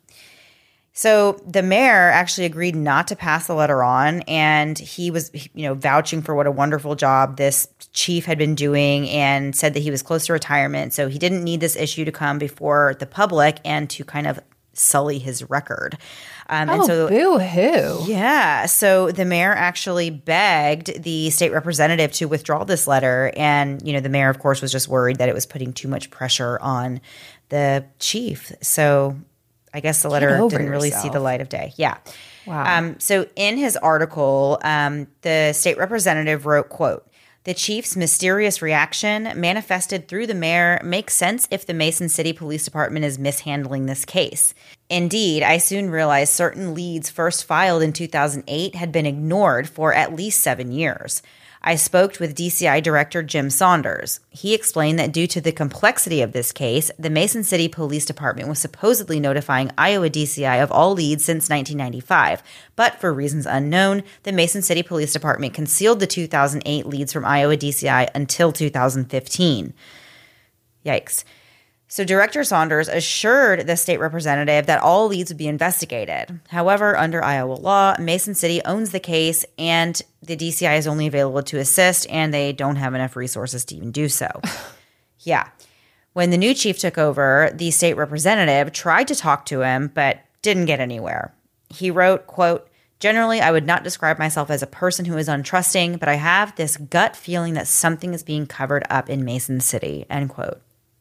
So the mayor actually agreed not to pass the letter on, and he was, vouching for what a wonderful job this chief had been doing and said that he was close to retirement. So he didn't need this issue to come before the public and to kind of sully his record. Boo-hoo. Yeah. So the mayor actually begged the state representative to withdraw this letter. And, the mayor, of course, was just worried that it was putting too much pressure on the chief. So I guess the letter didn't really see the light of day. Yeah. Wow. So in his article, the state representative wrote, quote, "The chief's mysterious reaction manifested through the mayor makes sense if the Mason City Police Department is mishandling this case. Indeed, I soon realized certain leads first filed in 2008 had been ignored for at least 7 years. I spoke with DCI Director Jim Saunders. He explained that due to the complexity of this case, the Mason City Police Department was supposedly notifying Iowa DCI of all leads since 1995. But for reasons unknown, the Mason City Police Department concealed the 2008 leads from Iowa DCI until 2015. Yikes. So Director Saunders assured the state representative that all leads would be investigated. However, under Iowa law, Mason City owns the case and the DCI is only available to assist, and they don't have enough resources to even do so. Yeah. When the new chief took over, the state representative tried to talk to him, but didn't get anywhere. He wrote, quote, "Generally, I would not describe myself as a person who is untrusting, but I have this gut feeling that something is being covered up in Mason City," end quote.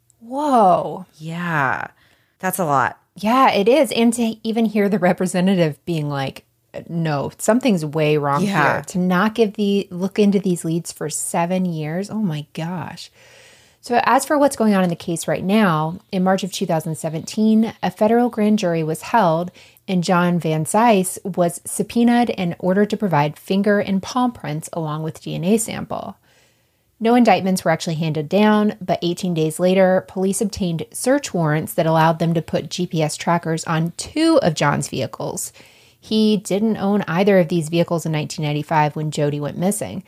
Whoa. Yeah, that's a lot. Yeah, it is. And to even hear the representative being like, no, something's way wrong here. To not look into these leads for 7 years. Oh my gosh. So as for what's going on in the case right now, in March of 2017, a federal grand jury was held and John Van Cise was subpoenaed and ordered to provide finger and palm prints along with DNA sample. No indictments were actually handed down, but 18 days later, police obtained search warrants that allowed them to put GPS trackers on 2 of John's vehicles. He didn't own either of these vehicles in 1995 when Jody went missing.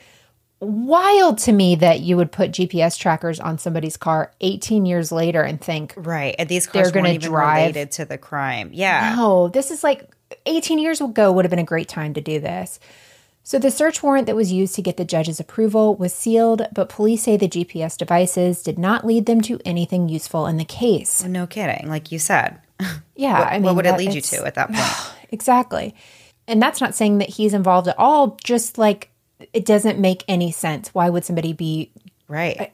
Wild to me that you would put GPS trackers on somebody's car 18 years later and think, right, and these cars weren't even related to the crime. Yeah. No, this is like 18 years ago would have been a great time to do this. So the search warrant that was used to get the judge's approval was sealed, but police say the GPS devices did not lead them to anything useful in the case. Well, no kidding, like you said. Yeah. What would it lead you to at that point? Exactly. And that's not saying that he's involved at all, just like it doesn't make any sense. Why would somebody be... Right.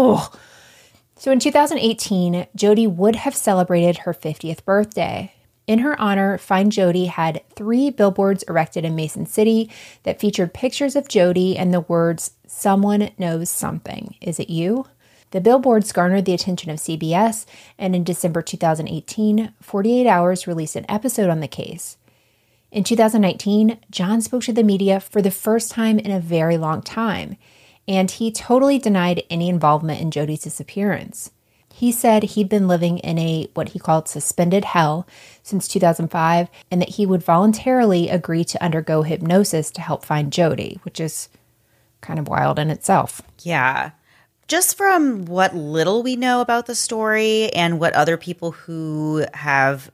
So in 2018, Jody would have celebrated her 50th birthday. In her honor, Find Jody had 3 billboards erected in Mason City that featured pictures of Jody and the words, "Someone knows something. Is it you?" The billboards garnered the attention of CBS, and in December 2018, 48 Hours released an episode on the case. In 2019, John spoke to the media for the first time in a very long time, and he totally denied any involvement in Jody's disappearance. He said he'd been living in what he called suspended hell since 2005, and that he would voluntarily agree to undergo hypnosis to help find Jody, which is kind of wild in itself. Yeah. Just from what little we know about the story and what other people who have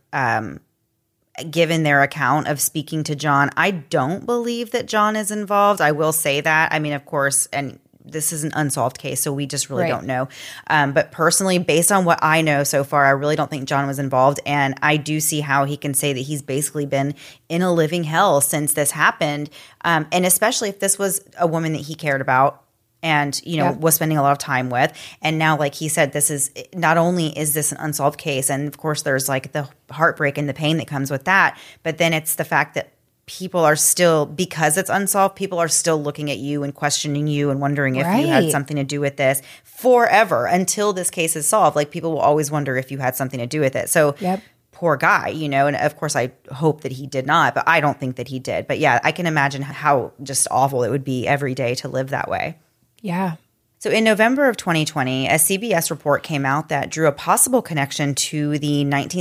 given their account of speaking to John, I don't believe that John is involved. I will say that. I mean, of course, and this is an unsolved case, so we just really don't know. But personally, based on what I know so far, I really don't think John was involved. And I do see how he can say that he's basically been in a living hell since this happened. And especially if this was a woman that he cared about and, was spending a lot of time with. And now, like he said, this is not only is this an unsolved case, and of course there's like the heartbreak and the pain that comes with that, but then it's the fact that people are still, because it's unsolved, people are still looking at you and questioning you and wondering if you had something to do with this forever until this case is solved. Like, people will always wonder if you had something to do with it. So poor guy, and of course I hope that he did not, but I don't think that he did. But yeah, I can imagine how just awful it would be every day to live that way. Yeah. So in November of 2020, a CBS report came out that drew a possible connection to the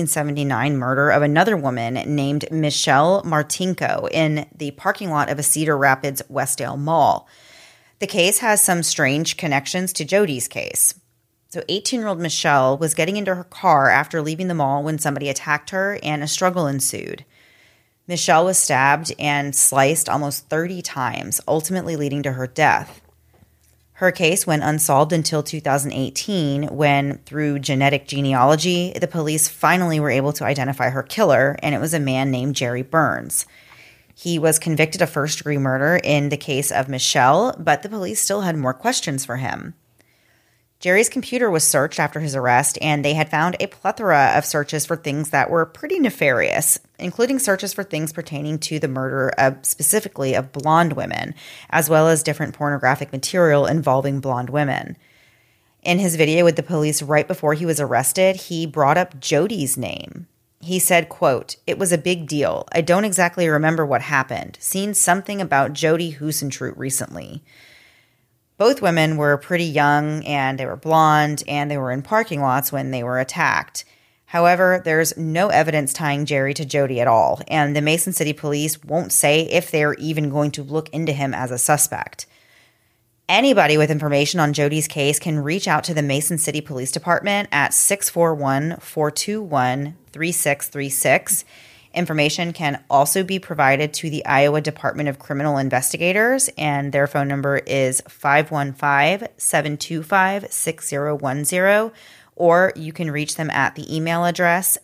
1979 murder of another woman named Michelle Martinko in the parking lot of a Cedar Rapids Westdale Mall. The case has some strange connections to Jody's case. So 18-year-old Michelle was getting into her car after leaving the mall when somebody attacked her and a struggle ensued. Michelle was stabbed and sliced almost 30 times, ultimately leading to her death. Her case went unsolved until 2018 when, through genetic genealogy, the police finally were able to identify her killer, and it was a man named Jerry Burns. He was convicted of first-degree murder in the case of Michelle, but the police still had more questions for him. Jerry's computer was searched after his arrest, and they had found a plethora of searches for things that were pretty nefarious, including searches for things pertaining to the murder specifically of blonde women, as well as different pornographic material involving blonde women. In his video with the police right before he was arrested, he brought up Jody's name. He said, quote, "It was a big deal. I don't exactly remember what happened. Seen something about Jody Huisentruit recently." Both women were pretty young, and they were blonde, and they were in parking lots when they were attacked. However, there's no evidence tying Jerry to Jody at all, and the Mason City police won't say if they're even going to look into him as a suspect. Anybody with information on Jody's case can reach out to the Mason City Police Department at 641-421-3636. Information can also be provided to the Iowa Department of Criminal Investigators, and their phone number is 515-725-6010, or you can reach them at the email address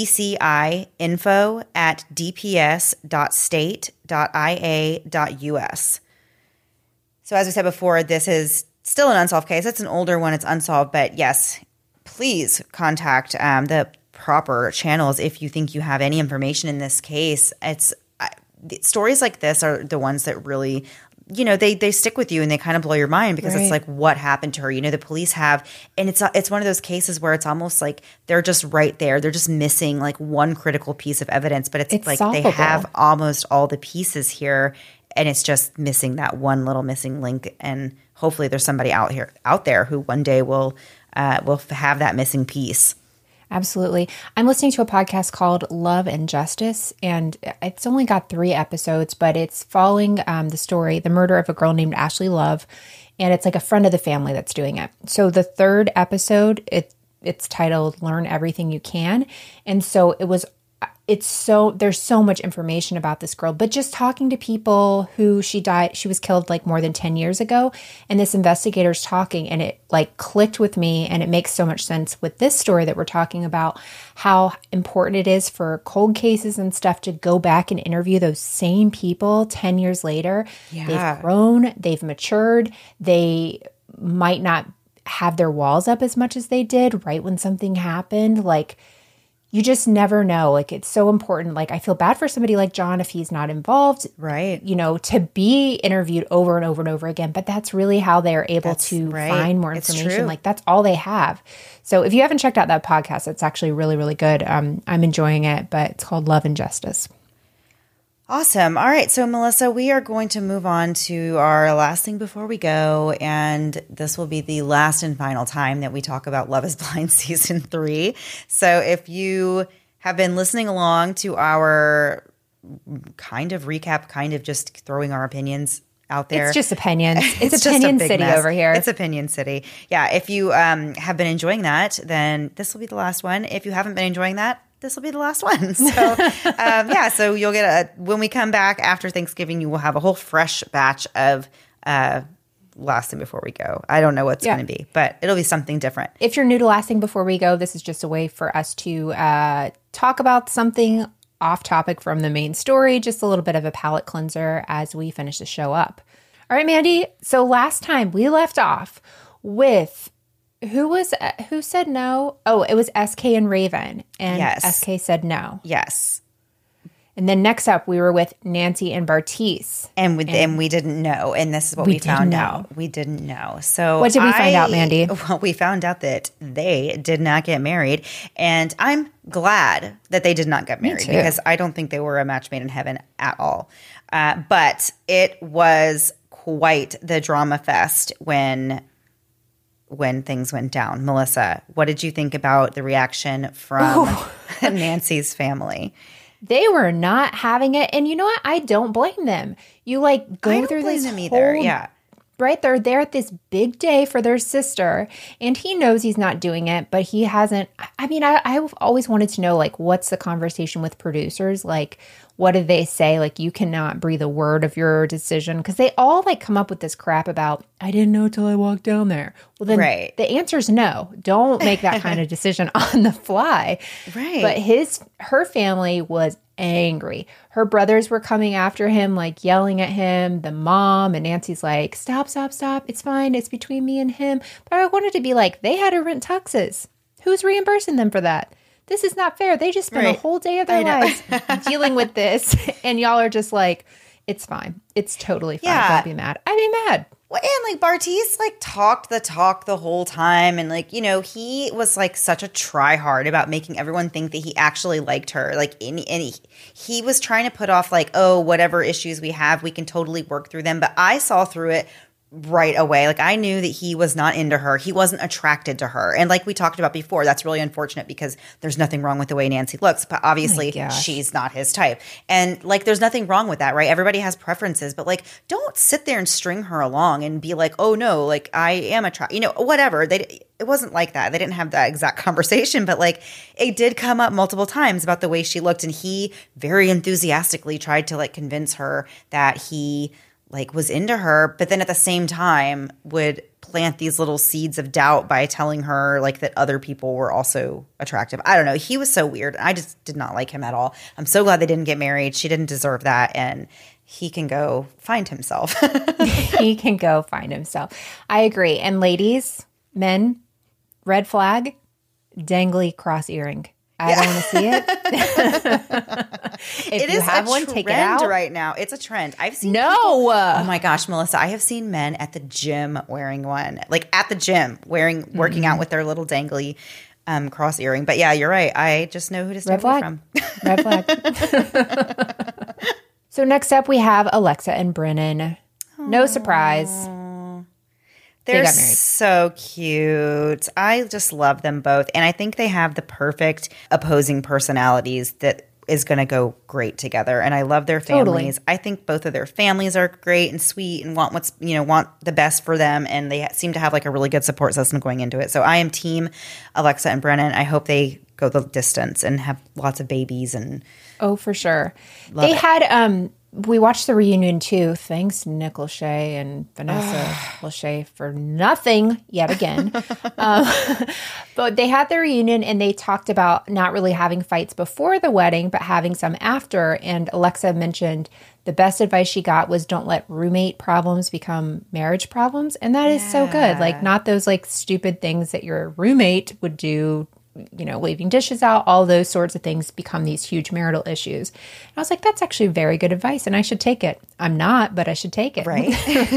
dci.info@dps.state.ia.us. So as we said before, this is still an unsolved case. It's an older one. It's unsolved. But yes, please contact the proper channels if you think you have any information in this case. Stories like this are the ones that really, they stick with you and they kind of blow your mind because it's like, what happened to her? The police have, and it's one of those cases where it's almost like they're just right there. They're just missing like one critical piece of evidence, but it's like solvable. They have almost all the pieces here, and it's just missing that one little missing link. And hopefully there's somebody out there who one day will have that missing piece. Absolutely. I'm listening to a podcast called Love and Justice, and it's only got 3 episodes, but it's following the murder of a girl named Ashley Love, and it's like a friend of the family that's doing it. So the 3rd episode, it's titled Learn Everything You Can, and so there's so much information about this girl, but just talking to people who she was killed like more than 10 years ago. And this investigator's talking, and it like clicked with me, and it makes so much sense with this story that we're talking about, how important it is for cold cases and stuff to go back and interview those same people 10 years later. Yeah. They've grown, they've matured, they might not have their walls up as much as they did right when something happened. Like, you just never know. Like, it's so important. Like, I feel bad for somebody like John if he's not involved, right? To be interviewed over and over and over again. But that's really how they're able to find more information. Like, that's all they have. So if you haven't checked out that podcast, it's actually really, really good. I'm enjoying it, but it's called Love and Justice. Awesome. All right. So, Melissa, we are going to move on to our last thing before we go. And this will be the last and final time that we talk about Love is Blind Season 3. So if you have been listening along to our kind of recap, kind of just throwing our opinions out there. It's just opinions. It's Opinion City over here. It's Opinion City. Yeah. If you have been enjoying that, then this will be the last one. If you haven't been enjoying that, this will be the last one. So, so you'll get when we come back after Thanksgiving, you will have a whole fresh batch of Last Thing Before We Go. I don't know what's going to be, but it'll be something different. If you're new to Last Thing Before We Go, this is just a way for us to talk about something off topic from the main story, just a little bit of a palate cleanser as we finish the show up. All right, Mandy. So last time we left off with who said no? Oh, it was SK and Raven, and SK said no. Yes. And then next up, we were with Nancy and Bartise. And we didn't know. And this is what we found out. We didn't know. So what did we find out, Mandy? Well, we found out that they did not get married. And I'm glad that they did not get married because I don't think they were a match made in heaven at all. But it was quite the drama fest when things went down. Melissa, what did you think about the reaction from Nancy's family? They were not having it. And you know what? I don't blame them. You go through this whole, either. Yeah. Right? They're there at this big day for their sister, and he knows he's not doing it, but he hasn't. I mean, I've always wanted to know, what's the conversation with producers? What did they say? You cannot breathe a word of your decision. Because they all, come up with this crap about, I didn't know till I walked down there. Well, then the answer is no. Don't make that kind of decision on the fly. Right. But her family was angry. Her brothers were coming after him, yelling at him. The mom and Nancy's stop. It's fine. It's between me and him. But I wanted to be they had to rent tuxes. Who's reimbursing them for that? This is not fair. They just spent a whole day of their lives dealing with this. And y'all are just it's fine. It's totally fine. Don't be mad. I'd be mad. Well, and Bartise talked the talk the whole time, and he was such a try-hard about making everyone think that he actually liked her. He was trying to put off whatever issues we have, we can totally work through them. But I saw through it right away. Like, I knew that he was not into her. He wasn't attracted to her. And like we talked about before, that's really unfortunate because there's nothing wrong with the way Nancy looks, but obviously she's not his type. And like, there's nothing wrong with that, right? Everybody has preferences, but like, don't sit there and string her along and be like, oh no, like I am attracted, whatever. It wasn't like that. They didn't have that exact conversation, but like it did come up multiple times about the way she looked. And he very enthusiastically tried to like convince her that he like was into her, but then at the same time would plant these little seeds of doubt by telling her like that other people were also attractive. I don't know. He was so weird. I just did not like him at all. I'm so glad they didn't get married. She didn't deserve that. And he can go find himself. He can go find himself. I agree. And ladies, men, red flag, dangly cross earring. I don't want to see it. If you have one, take it out. Right now, it's a trend. I've seen no. People, oh my gosh, Melissa! I have seen men at the gym wearing one, like at the gym, working out with their little dangly cross earring. But yeah, you're right. I just know who to stay away from. Red flag. So next up, we have Alexa and Brennan. No surprise. They're so cute. I just love them both. And I think they have the perfect opposing personalities that is going to go great together. And I love their families. Totally. I think both of their families are great and sweet and want the best for them. And they seem to have like a really good support system going into it. So I am team Alexa and Brennan. I hope they go the distance and have lots of babies. And oh, for sure. They had we watched the reunion too. Thanks, Nick Lachey and Vanessa Lachey for nothing yet again. But they had the reunion and they talked about not really having fights before the wedding, but having some after. And Alexa mentioned the best advice she got was don't let roommate problems become marriage problems. And that is so good. Like not those like stupid things that your roommate would do, leaving dishes out, all those sorts of things become these huge marital issues. And I was like, that's actually very good advice and I should take it. I'm not, but I should take it. Right.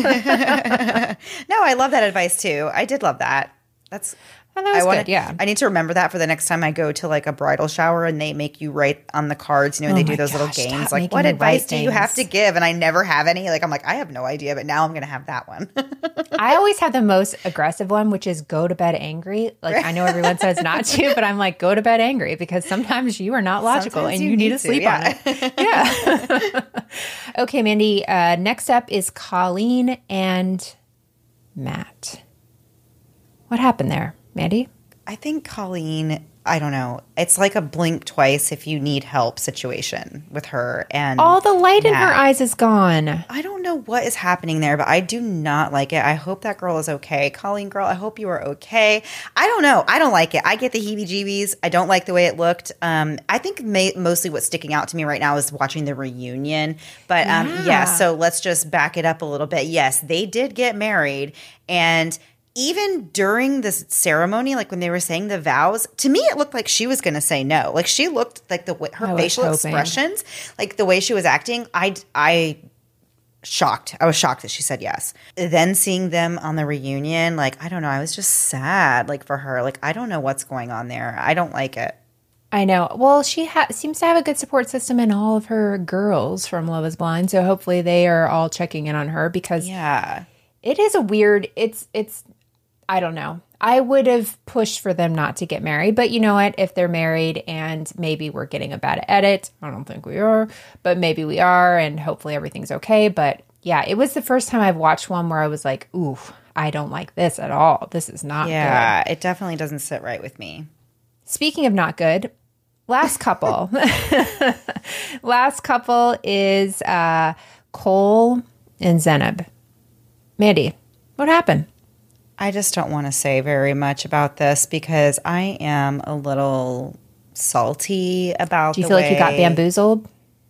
No, I love that advice too. I did love that. Good, yeah. I need to remember that for the next time I go to like a bridal shower and they make you write on the cards, and they do those little games. Like, what advice do you have to give? And I never have any. Like, I'm like, I have no idea, but now I'm going to have that one. I always have the most aggressive one, which is go to bed angry. Like, I know everyone says not to, but I'm like, go to bed angry because sometimes you are not logical and you need to sleep on it. Yeah. Okay, Mandy. Next up is Colleen and Matt. What happened there? Mandy? I think Colleen, I don't know. It's like a blink twice if you need help situation with her. And all the light in her eyes is gone. I don't know what is happening there, but I do not like it. I hope that girl is okay. Colleen, girl, I hope you are okay. I don't know. I don't like it. I get the heebie-jeebies. I don't like the way it looked. I think mostly what's sticking out to me right now is watching the reunion. But so let's just back it up a little bit. Yes, they did get married, and even during this ceremony, like when they were saying the vows, to me it looked like she was going to say no. Like she looked like her facial expressions, like the way she was acting. I shocked. I was shocked that she said yes. Then seeing them on the reunion, like I don't know, I was just sad, like for her. Like I don't know what's going on there. I don't like it. I know. Well, she seems to have a good support system in all of her girls from Love Is Blind, so hopefully they are all checking in on her because it is a weird. It's. I don't know. I would have pushed for them not to get married, but you know what? If they're married and maybe we're getting a bad edit, I don't think we are, but maybe we are, and hopefully everything's okay. But yeah, it was the first time I've watched one where I was like, ooh, I don't like this at all. This is not good. Yeah, it definitely doesn't sit right with me. Speaking of not good, last couple. Last couple is Cole and Zenab. Mandy, what happened? I just don't want to say very much about this because I am a little salty about Do you feel like you got bamboozled?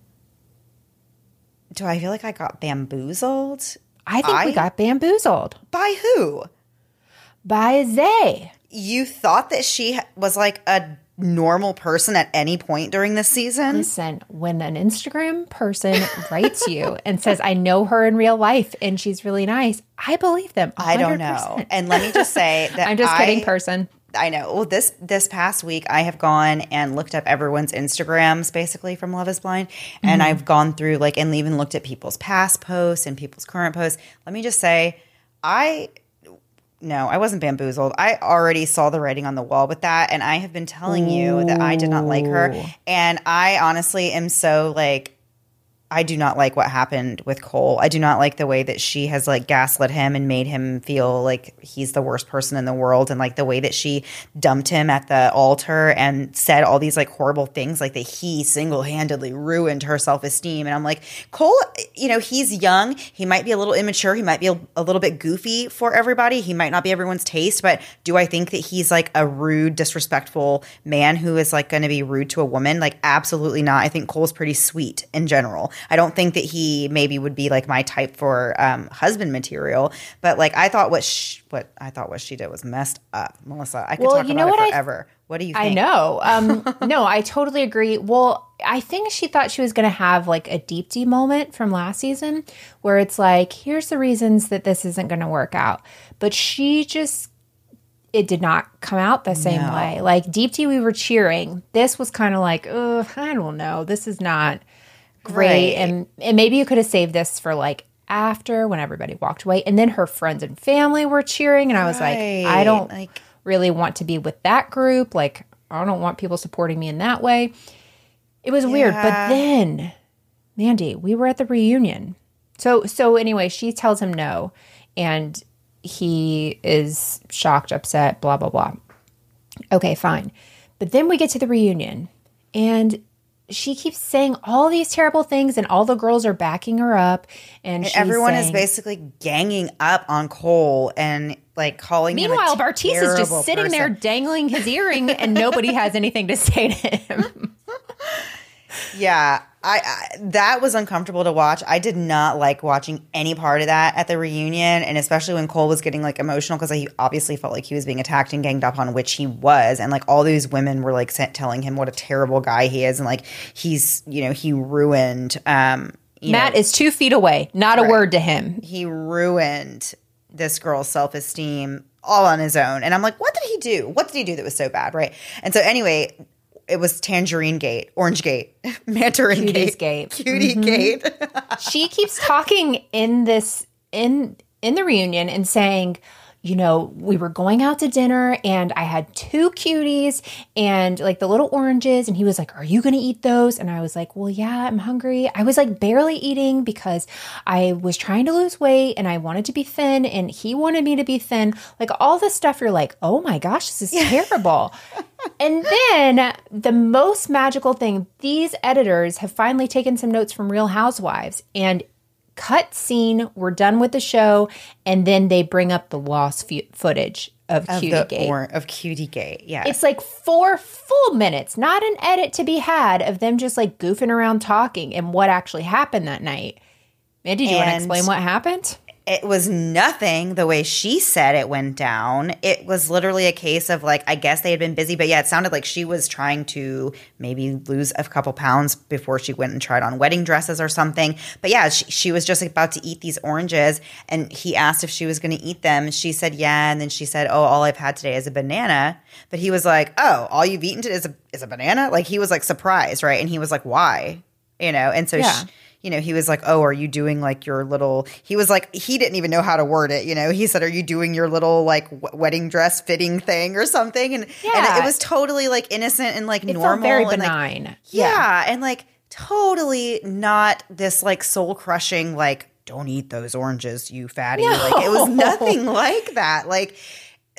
Do I feel like I got bamboozled? I think we got bamboozled. By who? By Zay. You thought that she was like a normal person at any point during this season? Listen, when an Instagram person writes you and says, I know her in real life and she's really nice, I believe them. 100%. I don't know. And let me just say that I'm just kidding, person. I know. Well, this past week, I have gone and looked up everyone's Instagrams, basically from Love Is Blind, and I've gone through and even looked at people's past posts and people's current posts. Let me just say, No, I wasn't bamboozled. I already saw the writing on the wall with that, and I have been telling you that I did not like her. And I honestly am so like, I do not like what happened with Cole. I do not like the way that she has like gaslit him and made him feel like he's the worst person in the world, and like the way that she dumped him at the altar and said all these like horrible things, like that he single-handedly ruined her self-esteem. And I'm like, Cole, you know, he's young. He might be a little immature. He might be a little bit goofy for everybody. He might not be everyone's taste, but do I think that he's like a rude, disrespectful man who is like going to be rude to a woman? Like, absolutely not. I think Cole's pretty sweet in general. I don't think that he maybe would be like my type for husband material, but like I thought what she did was messed up, Melissa. I could talk about it forever. What do you think? I know. No, I totally agree. Well, I think she thought she was going to have like a Deepti moment from last season where it's like, here's the reasons that this isn't going to work out. But it did not come out the same way. Like Deepti, we were cheering. This was kind of like, I don't know. This is not great. Right. And maybe you could have saved this for like after when everybody walked away. And then her friends and family were cheering. And I was like, I don't really want to be with that group. Like, I don't want people supporting me in that way. It was weird. But then, Mandy, we were at the reunion. So anyway, she tells him no. And he is shocked, upset, blah, blah, blah. Okay, fine. But then we get to the reunion. And she keeps saying all these terrible things, and all the girls are backing her up. And everyone is basically ganging up on Cole and like calling him. Meanwhile, Bartise is just sitting there dangling his earring, and nobody has anything to say to him. Yeah, I that was uncomfortable to watch. I did not like watching any part of that at the reunion, and especially when Cole was getting like emotional because he obviously felt like he was being attacked and ganged up on, which he was, and like all these women were like telling him what a terrible guy he is, and like he's, you know, he ruined. Matt is 2 feet away, not a word to him. He ruined this girl's self-esteem all on his own, and I'm like, what did he do? What did he do that was so bad, right? And so anyway. It was Tangerine Gate, Orange Gate, Mandarin Gate, Cutie Gate. She keeps talking in the reunion and saying, you know, we were going out to dinner and I had 2 cuties and like the little oranges. And he was like, are you going to eat those? And I was like, well, yeah, I'm hungry. I was like barely eating because I was trying to lose weight and I wanted to be thin and he wanted me to be thin. Like all this stuff, you're like, oh my gosh, this is terrible. And then the most magical thing, these editors have finally taken some notes from Real Housewives and cut scene, we're done with the show, and then they bring up the lost footage of Cutie Gate. Of Cutie Gate, yeah. It's like 4 full minutes, not an edit to be had of them just like goofing around talking and what actually happened that night. Mandy, do you want to explain what happened? It was nothing the way she said it went down. It was literally a case of like, I guess they had been busy, but yeah, it sounded like she was trying to maybe lose a couple pounds before she went and tried on wedding dresses or something. But yeah, she was just about to eat these oranges and he asked if she was going to eat them. She said, yeah. And then she said, oh, all I've had today is a banana. But he was like, oh, all you've eaten today is a banana? Like he was like surprised, right? And he was like, why? You know, and so you know, he was like, oh, are you doing like your little – he was like – he didn't even know how to word it, you know. He said, are you doing your little like wedding dress fitting thing or something? And it was totally like innocent and like normal. Felt very benign. Like, yeah, and like totally not this like soul-crushing like, don't eat those oranges, you fatty. No. Like it was nothing like that. Like –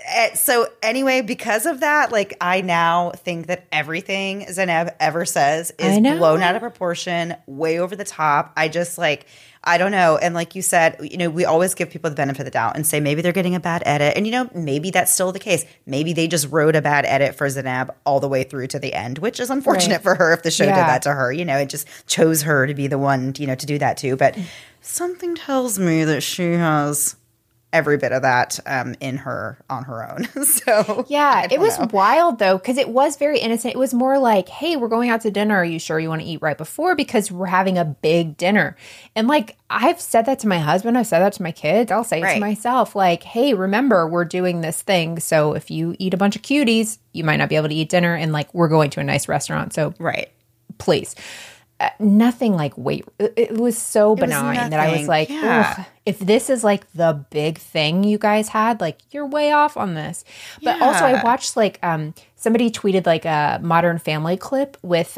so anyway, because of that, like I now think that everything Zanab ever says is blown out of proportion, way over the top. I just like, I don't know. And like you said, you know, we always give people the benefit of the doubt and say maybe they're getting a bad edit. And, you know, maybe that's still the case. Maybe they just wrote a bad edit for Zanab all the way through to the end, which is unfortunate for her if the show did that to her. You know, it just chose her to be the one, you know, to do that too. But something tells me that she has every bit of that in her on her own. So yeah, it was wild though because it was very innocent. It was more like, hey, we're going out to dinner. Are you sure you want to eat right before? Because we're having a big dinner. And like I've said that to my husband. I've said that to my kids. I'll say it to myself. Like, hey, remember we're doing this thing. So if you eat a bunch of cuties, you might not be able to eat dinner. And like we're going to a nice restaurant. So please. nothing like weight. It was so benign that I was like, ugh, if this is like the big thing you guys had, like you're way off on this. But also I watched like somebody tweeted like a Modern Family clip with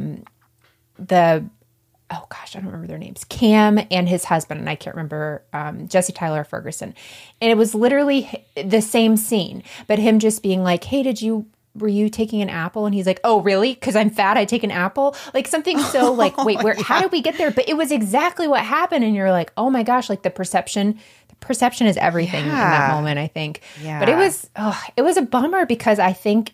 oh gosh, I don't remember their names, Cam and his husband, and I can't remember, Jesse Tyler Ferguson. And it was literally the same scene, but him just being like, hey, were you taking an apple? And he's like, oh, really? Because I'm fat, I take an apple? Like something so like, wait, how did we get there? But it was exactly what happened. And you're like, oh my gosh, like the perception is everything in that moment, I think. Yeah. But it was a bummer because I think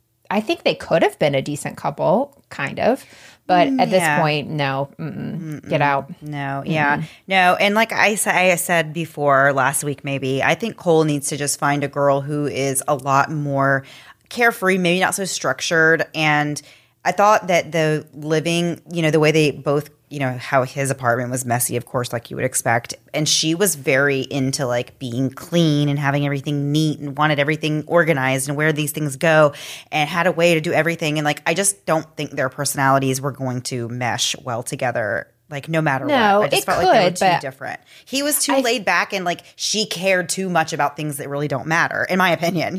they could have been a decent couple, kind of. But at this point, no, get out. No, no. And like I said before last week, maybe, I think Cole needs to just find a girl who is a lot more carefree, maybe not so structured. And I thought that the living, the way they both, how his apartment was messy, of course, like you would expect. And she was very into like being clean and having everything neat and wanted everything organized and where these things go and had a way to do everything. And like, I just don't think their personalities were going to mesh well together. Like no matter what. I just felt like they were too different. He was too laid back and like she cared too much about things that really don't matter, in my opinion,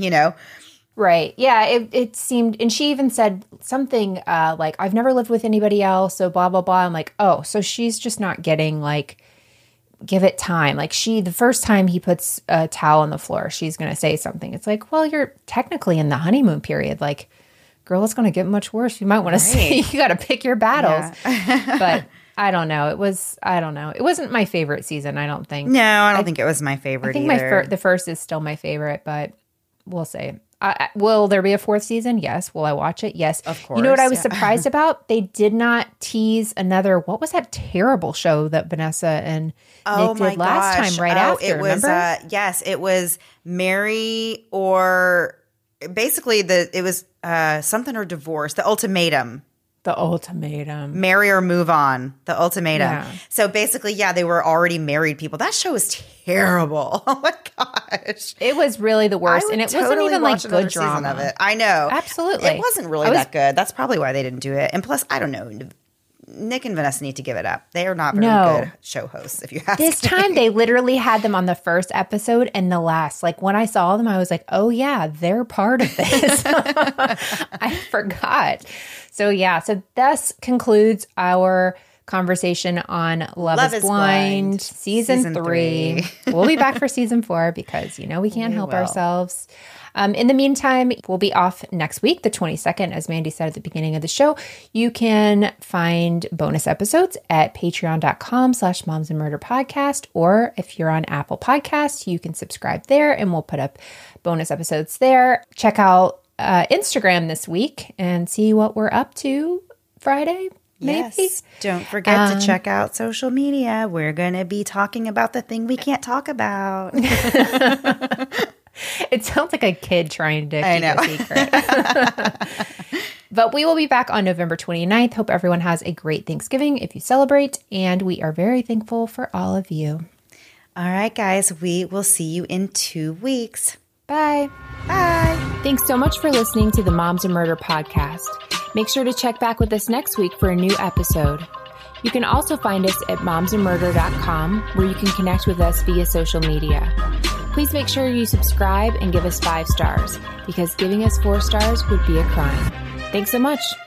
Right. Yeah. It seemed, and she even said something like, I've never lived with anybody else, so blah, blah, blah. I'm like, oh, so she's just not getting like, give it time. Like the first time he puts a towel on the floor, she's going to say something. It's like, well, you're technically in the honeymoon period. Like, girl, it's going to get much worse. You might want to say, you got to pick your battles. Yeah. But I don't know. It wasn't my favorite season, I don't think. No, I don't think it was my favorite either. The first is still my favorite, but we'll see. Will there be a fourth season? Yes. Will I watch it? Yes. Of course. You know what I was surprised about? They did not tease another, what was that terrible show that Vanessa and Nick did last time right after, it was, remember? Yes, it was Marry or basically it was something or divorce, The Ultimatum. The Ultimatum. Marry or Move On. The Ultimatum. Yeah. So basically, they were already married people. That show was terrible. Oh my gosh. It was really the worst. And it wasn't even like good drama. Of it. I know. Absolutely. It wasn't really that good. That's probably why they didn't do it. And plus, I don't know. Nick and Vanessa need to give it up. They are not very good show hosts, if you ask me. This time, they literally had them on the first episode and the last. Like, when I saw them, I was like, oh, yeah, they're part of this. I forgot. So thus concludes our conversation on Love is Blind season 3. We'll be back for season 4 because, we can't help ourselves. In the meantime, we'll be off next week, the 22nd, as Mandy said at the beginning of the show. You can find bonus episodes at patreon.com/momsandmurderpodcast, or if you're on Apple Podcasts, you can subscribe there and we'll put up bonus episodes there. Check out Instagram this week and see what we're up to Friday. Maybe. Yes. Don't forget to check out social media. We're going to be talking about the thing we can't talk about. It sounds like a kid trying to keep a secret. But we will be back on November 29th. Hope everyone has a great Thanksgiving if you celebrate. And we are very thankful for all of you. All right, guys. We will see you in 2 weeks. Bye. Bye. Thanks so much for listening to the Moms and Murder podcast. Make sure to check back with us next week for a new episode. You can also find us at momsandmurder.com, where you can connect with us via social media. Please make sure you subscribe and give us 5 stars, because giving us 4 stars would be a crime. Thanks so much.